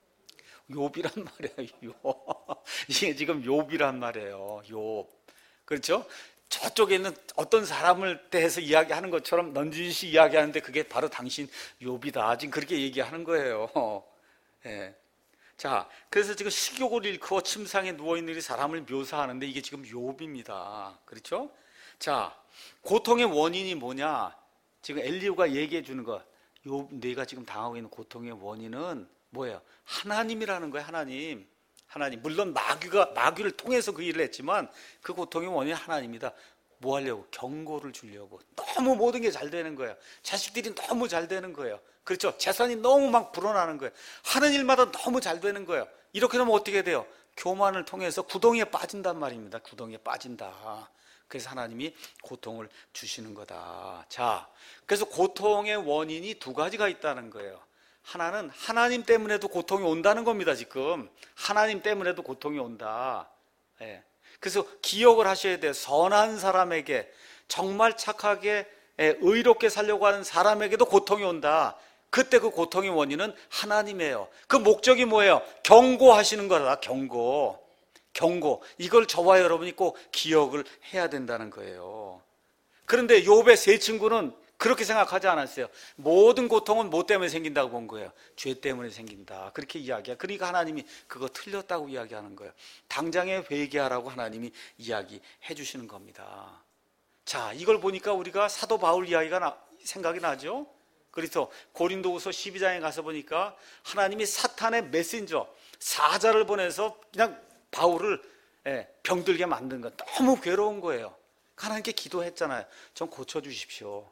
욥이란 말이에요. 욥. 이게 지금 욥이란 말이에요. 욥. 그렇죠? 저쪽에 있는 어떤 사람을 대해서 이야기하는 것처럼 넌지시 이야기하는데 그게 바로 당신 욥이다. 지금 그렇게 얘기하는 거예요. 예. 자, 그래서 지금 식욕을 잃고 침상에 누워있는 이 사람을 묘사하는데 이게 지금 욥입니다. 그렇죠? 자, 고통의 원인이 뭐냐? 지금 엘리후가 얘기해 주는 것. 욥, 네가 지금 당하고 있는 고통의 원인은 뭐예요? 하나님이라는 거예요. 하나님. 물론 마귀를 통해서 그 일을 했지만 그 고통의 원인은 하나님이다. 뭐 하려고? 경고를 주려고. 너무 모든 게 잘 되는 거예요. 자식들이 너무 잘 되는 거예요. 그렇죠? 재산이 너무 막 불어나는 거예요. 하는 일마다 너무 잘 되는 거예요. 이렇게 되면 어떻게 돼요? 교만을 통해서 구덩이에 빠진단 말입니다. 구덩이에 빠진다. 그래서 하나님이 고통을 주시는 거다. 자, 그래서 고통의 원인이 두 가지가 있다는 거예요. 하나는 하나님 때문에도 고통이 온다는 겁니다. 지금 하나님 때문에도 고통이 온다. 예. 그래서 기억을 하셔야 돼요. 선한 사람에게, 정말 착하게 의롭게 살려고 하는 사람에게도 고통이 온다. 그때 그 고통의 원인은 하나님이에요. 그 목적이 뭐예요? 경고하시는 거다. 경고. 이걸 저와 여러분이 꼭 기억을 해야 된다는 거예요. 그런데 욥의 세 친구는 그렇게 생각하지 않았어요. 모든 고통은 뭐 때문에 생긴다고 본 거예요? 죄 때문에 생긴다. 그렇게 이야기해요. 그러니까 하나님이 그거 틀렸다고 이야기하는 거예요. 당장에 회개하라고 하나님이 이야기해 주시는 겁니다. 자, 이걸 보니까 우리가 사도 바울 이야기가 생각이 나죠? 그래서 고린도후서 12장에 가서 보니까 하나님이 사탄의 메신저, 사자를 보내서 그냥 바울을 병들게 만든 거. 너무 괴로운 거예요. 하나님께 기도했잖아요. 좀 고쳐주십시오.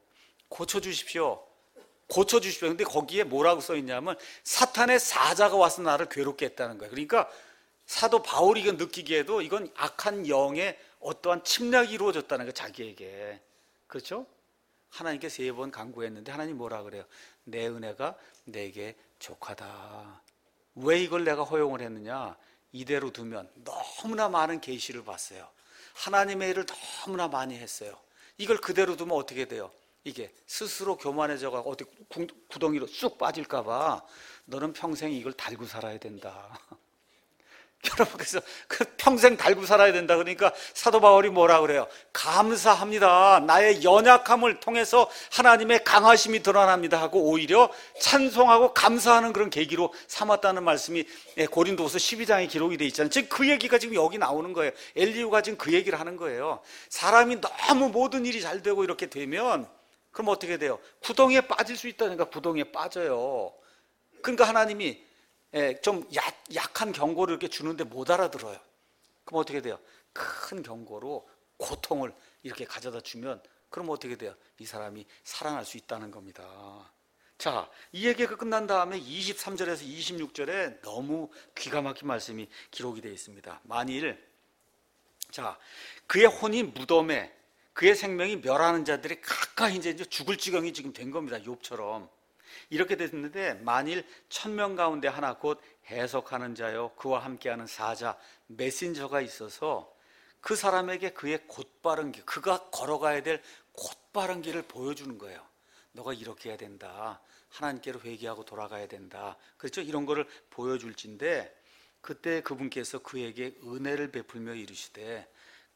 근데 거기에 뭐라고 써 있냐면 사탄의 사자가 와서 나를 괴롭게 했다는 거예요. 그러니까 사도 바울이 이건 느끼기에도 이건 악한 영의 어떠한 침략이 이루어졌다는 거예요. 자기에게. 그렇죠? 하나님께 3번 간구했는데 하나님 뭐라 그래요? 내 은혜가 내게 족하다. 왜 이걸 내가 허용을 했느냐? 이대로 두면 너무나 많은 계시를 봤어요. 하나님의 일을 너무나 많이 했어요. 이걸 그대로 두면 어떻게 돼요? 이게 스스로 교만해져가고 어디 구덩이로 쑥 빠질까봐 너는 평생 이걸 달고 살아야 된다. 여러분, 그래서 평생 달고 살아야 된다. 그러니까 사도 바울이 뭐라 그래요? 감사합니다. 나의 연약함을 통해서 하나님의 강하심이 드러납니다 하고 오히려 찬송하고 감사하는 그런 계기로 삼았다는 말씀이 고린도후서 12장에 기록이 돼 있잖아요. 지금 그 얘기가 지금 여기 나오는 거예요. 엘리후가 지금 그 얘기를 하는 거예요. 사람이 너무 모든 일이 잘 되고 이렇게 되면 그럼 어떻게 돼요? 구덩이에 빠질 수 있다니까. 구덩이에 빠져요. 그러니까 하나님이 좀 약한 경고를 이렇게 주는데 못 알아들어요. 그럼 어떻게 돼요? 큰 경고로 고통을 이렇게 가져다 주면 그럼 어떻게 돼요? 이 사람이 살아날 수 있다는 겁니다. 자, 이 얘기가 끝난 다음에 23절에서 26절에 너무 기가 막힌 말씀이 기록이 되어 있습니다. 만일 그의 혼이 무덤에, 그의 생명이 멸하는 자들이 가까이 이제 죽을 지경이 지금 된 겁니다. 욥처럼. 이렇게 됐는데 만일 1000명 가운데 하나 곧 해석하는 자요 그와 함께하는 사자, 메신저가 있어서 그 사람에게 그의 곧바른 길, 그가 걸어가야 될 곧바른 길을 보여주는 거예요. 너가 이렇게 해야 된다. 하나님께로 회개하고 돌아가야 된다. 그렇죠? 이런 거를 보여줄진데 그때 그분께서 그에게 은혜를 베풀며 이르시되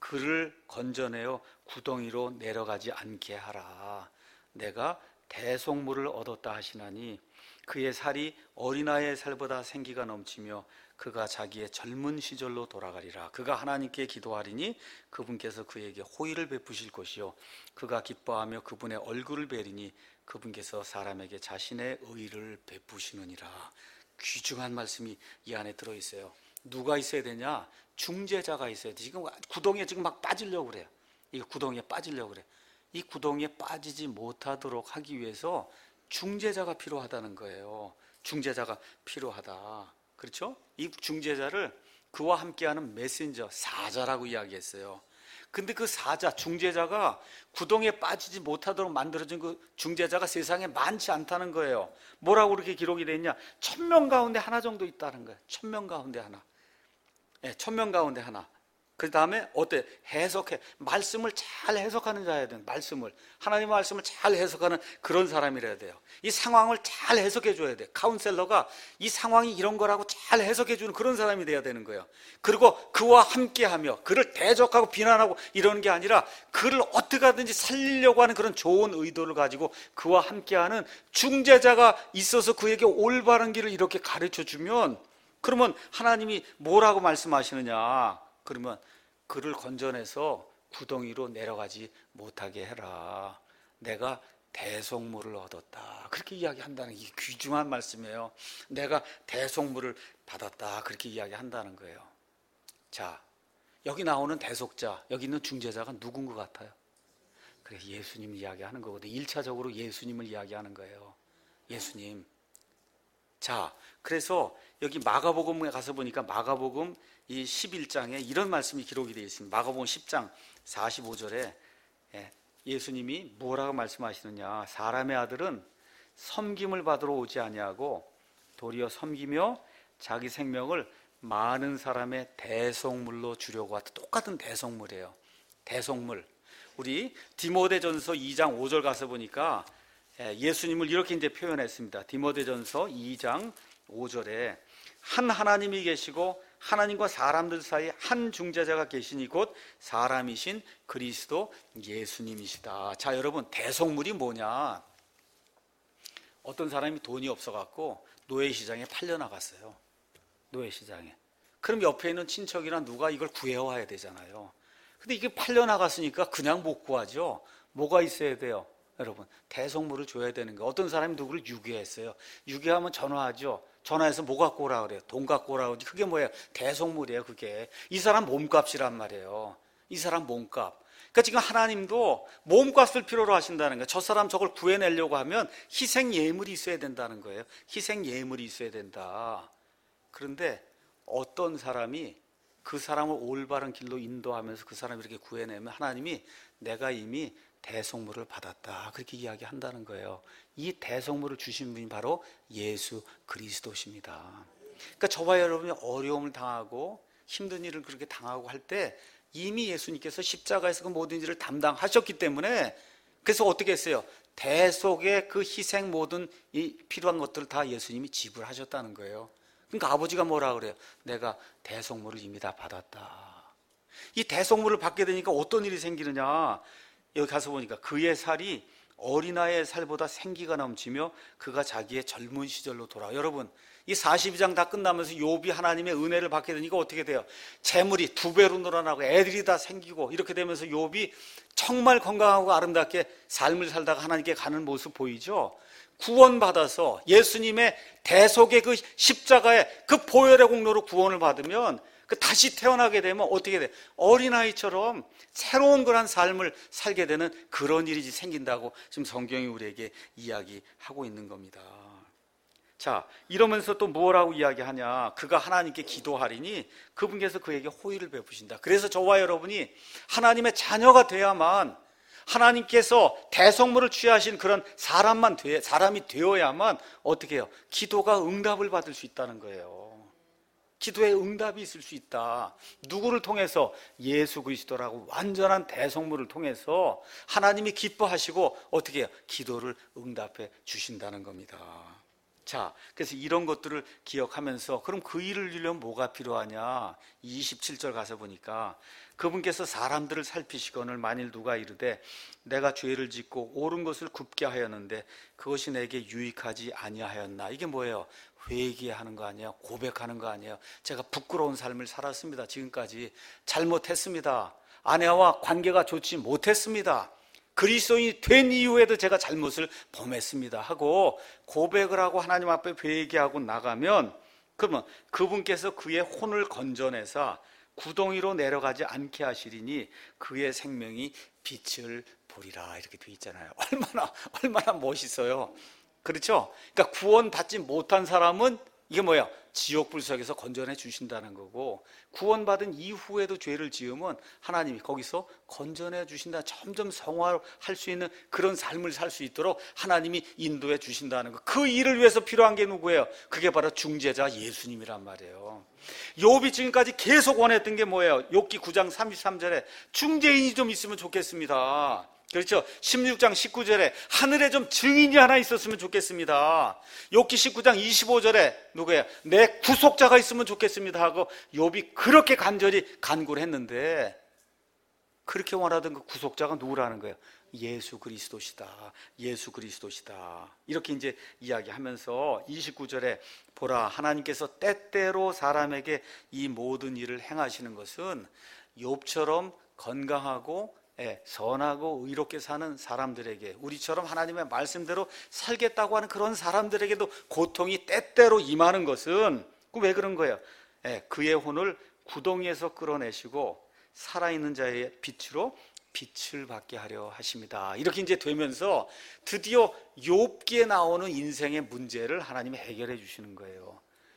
그를 건져내어 구덩이로 내려가지 않게 하라. 내가 대속물을 얻었다 하시나니 그의 살이 어린아이의 살보다 생기가 넘치며 그가 자기의 젊은 시절로 돌아가리라. 그가 하나님께 기도하리니 그분께서 그에게 호의를 베푸실 것이요 그가 기뻐하며 그분의 얼굴을 뵈리니 그분께서 사람에게 자신의 의를 베푸시느니라. 귀중한 말씀이 이 안에 들어있어요. 누가 있어야 되냐? 중재자가 있어야 돼. 지금 구덩이에 지금 막 빠지려고 그래요. 이 구덩이에 빠지려고 그래. 이 구덩이에 빠지지 못하도록 하기 위해서 중재자가 필요하다는 거예요. 중재자가 필요하다. 그렇죠? 이 중재자를 그와 함께하는 메신저, 사자라고 이야기했어요. 근데 그 사자, 중재자가 구덩이에 빠지지 못하도록 만들어진 그 중재자가 세상에 많지 않다는 거예요. 뭐라고 그렇게 기록이 되어 있냐? 1000명 가운데 하나 정도 있다는 거예요. 1000명 가운데 하나. 네, 1000명 가운데 하나. 그 다음에 어때? 해석해. 말씀을 잘 해석하는 자여야 돼요. 하나님의 말씀을 잘 해석하는 그런 사람이라야 돼요. 이 상황을 잘 해석해 줘야 돼요. 카운셀러가 이 상황이 이런 거라고 잘 해석해 주는 그런 사람이 돼야 되는 거예요. 그리고 그와 함께하며 그를 대적하고 비난하고 이러는 게 아니라 그를 어떻게 하든지 살리려고 하는 그런 좋은 의도를 가지고 그와 함께하는 중재자가 있어서 그에게 올바른 길을 이렇게 가르쳐 주면, 그러면 하나님이 뭐라고 말씀하시느냐? 그러면 그를 건져내서 구덩이로 내려가지 못하게 해라. 내가 대속물을 얻었다. 그렇게 이야기한다는 게 귀중한 말씀이에요. 내가 대속물을 받았다. 그렇게 이야기한다는 거예요. 자, 여기 나오는 대속자, 여기 있는 중재자가 누군 것 같아요? 그래, 예수님 이야기하는 거거든요. 1차적으로 예수님을 이야기하는 거예요. 예수님. 자, 그래서 여기 마가복음에 가서 보니까 마가복음 이 11장에 이런 말씀이 기록이 되어 있습니다. 마가복음 10장 45절에 예수님이 뭐라고 말씀하시느냐? 사람의 아들은 섬김을 받으러 오지 아니하고 도리어 섬기며 자기 생명을 많은 사람의 대속물로 주려고 왔다. 똑같은 대속물이에요. 대속물. 우리 디모데전서 2장 5절 가서 보니까 예수님을 이렇게 이제 표현했습니다. 디모데전서 2장 5절에 한 하나님이 계시고 하나님과 사람들 사이에 한 중재자가 계시니 곧 사람이신 그리스도 예수님이시다. 자, 여러분, 대속물이 뭐냐? 어떤 사람이 돈이 없어갖고 노예시장에 팔려나갔어요. 노예시장에. 그럼 옆에 있는 친척이나 누가 이걸 구해와야 되잖아요. 근데 이게 팔려나갔으니까 그냥 못 구하죠. 뭐가 있어야 돼요? 여러분, 대속물을 줘야 되는 거예요. 어떤 사람이 누구를 유괴했어요. 유괴하면 전화하죠. 전화해서 뭐 갖고 오라 그래요? 돈 갖고 오라 그러지. 그게 뭐예요? 대속물이에요. 그게 이 사람 몸값이란 말이에요. 이 사람 몸값. 그러니까 지금 하나님도 몸값을 필요로 하신다는 거예요. 저 사람 저걸 구해내려고 하면 희생 예물이 있어야 된다는 거예요. 희생 예물이 있어야 된다. 그런데 어떤 사람이 그 사람을 올바른 길로 인도하면서 그 사람을 이렇게 구해내면 하나님이 내가 이미 대속물을 받았다. 그렇게 이야기한다는 거예요. 이 대속물을 주신 분이 바로 예수 그리스도십니다. 그러니까 저와 여러분이 어려움을 당하고 힘든 일을 그렇게 당하고 할 때 이미 예수님께서 십자가에서 그 모든 일을 담당하셨기 때문에, 그래서 어떻게 했어요? 대속의 그 희생 모든 이 필요한 것들을 다 예수님이 지불하셨다는 거예요. 그러니까 아버지가 뭐라 그래요? 내가 대속물을 이미 다 받았다. 이 대속물을 받게 되니까 어떤 일이 생기느냐? 여기 가서 보니까 그의 살이 어린아이의 살보다 생기가 넘치며 그가 자기의 젊은 시절로 돌아와. 여러분, 이 42장 다 끝나면서 욥이 하나님의 은혜를 받게 되니까 어떻게 돼요? 재물이 2배로 늘어나고 애들이 다 생기고 이렇게 되면서 욥이 정말 건강하고 아름답게 삶을 살다가 하나님께 가는 모습 보이죠? 구원받아서 예수님의 대속의 그 십자가의 그 보혈의 공로로 구원을 받으면 다시 태어나게 되면 어떻게 돼? 어린아이처럼 새로운 그런 삶을 살게 되는 그런 일이 생긴다고 지금 성경이 우리에게 이야기하고 있는 겁니다. 자, 이러면서 또 뭐라고 이야기하냐? 그가 하나님께 기도하리니 그분께서 그에게 호의를 베푸신다. 그래서 저와 여러분이 하나님의 자녀가 돼야만, 하나님께서 대속물을 취하신 그런 사람이 되어야만 어떻게 해요? 기도가 응답을 받을 수 있다는 거예요. 기도에 응답이 있을 수 있다. 누구를 통해서? 예수 그리스도라고 완전한 대속물을 통해서 하나님이 기뻐하시고 어떻게 해요? 기도를 응답해 주신다는 겁니다. 자, 그래서 이런 것들을 기억하면서 그럼 그 일을 이루려면 뭐가 필요하냐? 27절 가서 보니까 그분께서 사람들을 살피시거늘 만일 누가 이르되 내가 죄를 짓고 옳은 것을 굽게 하였는데 그것이 내게 유익하지 아니하였나? 이게 뭐예요? 회개하는 거 아니에요? 고백하는 거 아니에요? 제가 부끄러운 삶을 살았습니다. 지금까지 잘못했습니다. 아내와 관계가 좋지 못했습니다. 그리스도인이 된 이후에도 제가 잘못을 범했습니다 하고 고백을 하고 하나님 앞에 회개하고 나가면, 그러면 그분께서 그의 혼을 건져내사 구덩이로 내려가지 않게 하시리니 그의 생명이 빛을 보리라, 이렇게 돼 있잖아요. 얼마나 멋있어요. 그렇죠? 그러니까 구원받지 못한 사람은 이게 뭐야? 지옥 불속에서 건져내 주신다는 거고, 구원받은 이후에도 죄를 지으면 하나님이 거기서 건져내 주신다. 점점 성화할 수 있는 그런 삶을 살 수 있도록 하나님이 인도해 주신다는 거. 그 일을 위해서 필요한 게 누구예요? 그게 바로 중재자 예수님이란 말이에요. 욥이 지금까지 계속 원했던 게 뭐예요? 욥기 9장 33절에 중재인이 좀 있으면 좋겠습니다. 그렇죠? 16장 19절에 하늘에 좀 증인이 하나 있었으면 좋겠습니다. 욥기 19장 25절에 누구예요? 내 구속자가 있으면 좋겠습니다 하고 욥이 그렇게 간절히 간구를 했는데, 그렇게 원하던 그 구속자가 누구라는 거예요? 예수 그리스도시다. 예수 그리스도시다. 이렇게 이제 이야기하면서 29절에 보라, 하나님께서 때때로 사람에게 이 모든 일을 행하시는 것은 욥처럼 건강하고 선하고 의롭게 사는 사람들에게, 우리처럼 하나님의 말씀대로 살겠다고 하는 그런 사람들에게도 고통이 때때로 임하는 것은 왜 그런 거예요? 그의 혼을 구덩이에서 끌어내시고 살아있는 자의 빛으로 빛을 받게 하려 하십니다. 이렇게 이제 되면서 드디어 욥기에 나오는 인생의 문제를 하나님이 해결해 주시는 거예요.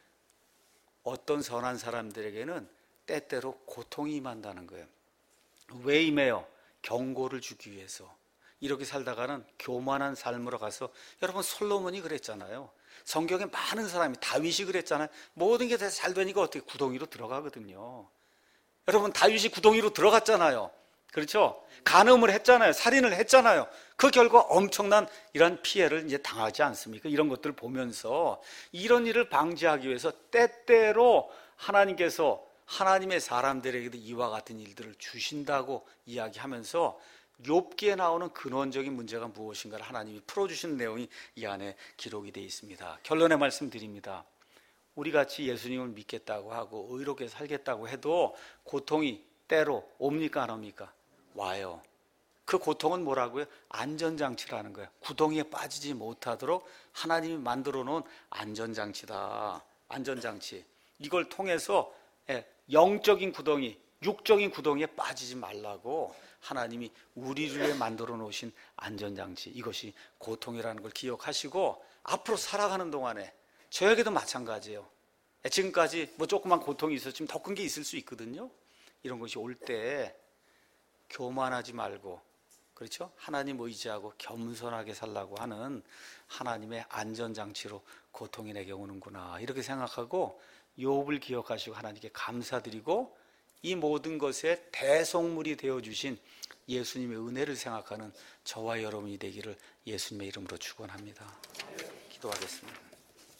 어떤 선한 사람들에게는 때때로 고통이 임한다는 거예요. 왜 임해요? 경고를 주기 위해서. 이렇게 살다가는 교만한 삶으로 가서, 여러분 솔로몬이 그랬잖아요. 성경에 많은 사람이, 다윗이 그랬잖아요. 모든 게 다 잘 되니까 어떻게 구덩이로 들어가거든요. 여러분 다윗이 구덩이로 들어갔잖아요. 그렇죠? 간음을 했잖아요. 살인을 했잖아요. 그 결과 엄청난 이런 피해를 이제 당하지 않습니까? 이런 것들을 보면서 이런 일을 방지하기 위해서 때때로 하나님께서 하나님의 사람들에게도 이와 같은 일들을 주신다고 이야기하면서 욥기에 나오는 근원적인 문제가 무엇인가를 하나님이 풀어주시는 내용이 이 안에 기록이 되어 있습니다. 결론의 말씀 드립니다. 우리같이 예수님을 믿겠다고 하고 의롭게 살겠다고 해도 고통이 때로 옵니까 안 옵니까? 와요. 그 고통은 뭐라고요? 안전장치라는 거예요. 구덩이에 빠지지 못하도록 하나님이 만들어 놓은 안전장치다. 안전장치. 이걸 통해서 영적인 구덩이, 육적인 구덩이에 빠지지 말라고 하나님이 우리를 위해 만들어 놓으신 안전장치, 이것이 고통이라는 걸 기억하시고 앞으로 살아가는 동안에 저에게도 마찬가지예요. 지금까지 뭐 조그만 고통이 있었지만 더 큰 게 있을 수 있거든요. 이런 것이 올 때 교만하지 말고, 그렇죠? 하나님 의지하고 겸손하게 살라고 하는 하나님의 안전장치로 고통이 내게 오는구나, 이렇게 생각하고 욥을 기억하시고 하나님께 감사드리고 이 모든 것에 대속물이 되어주신 예수님의 은혜를 생각하는 저와 여러분이 되기를 예수님의 이름으로 축원합니다. 기도하겠습니다.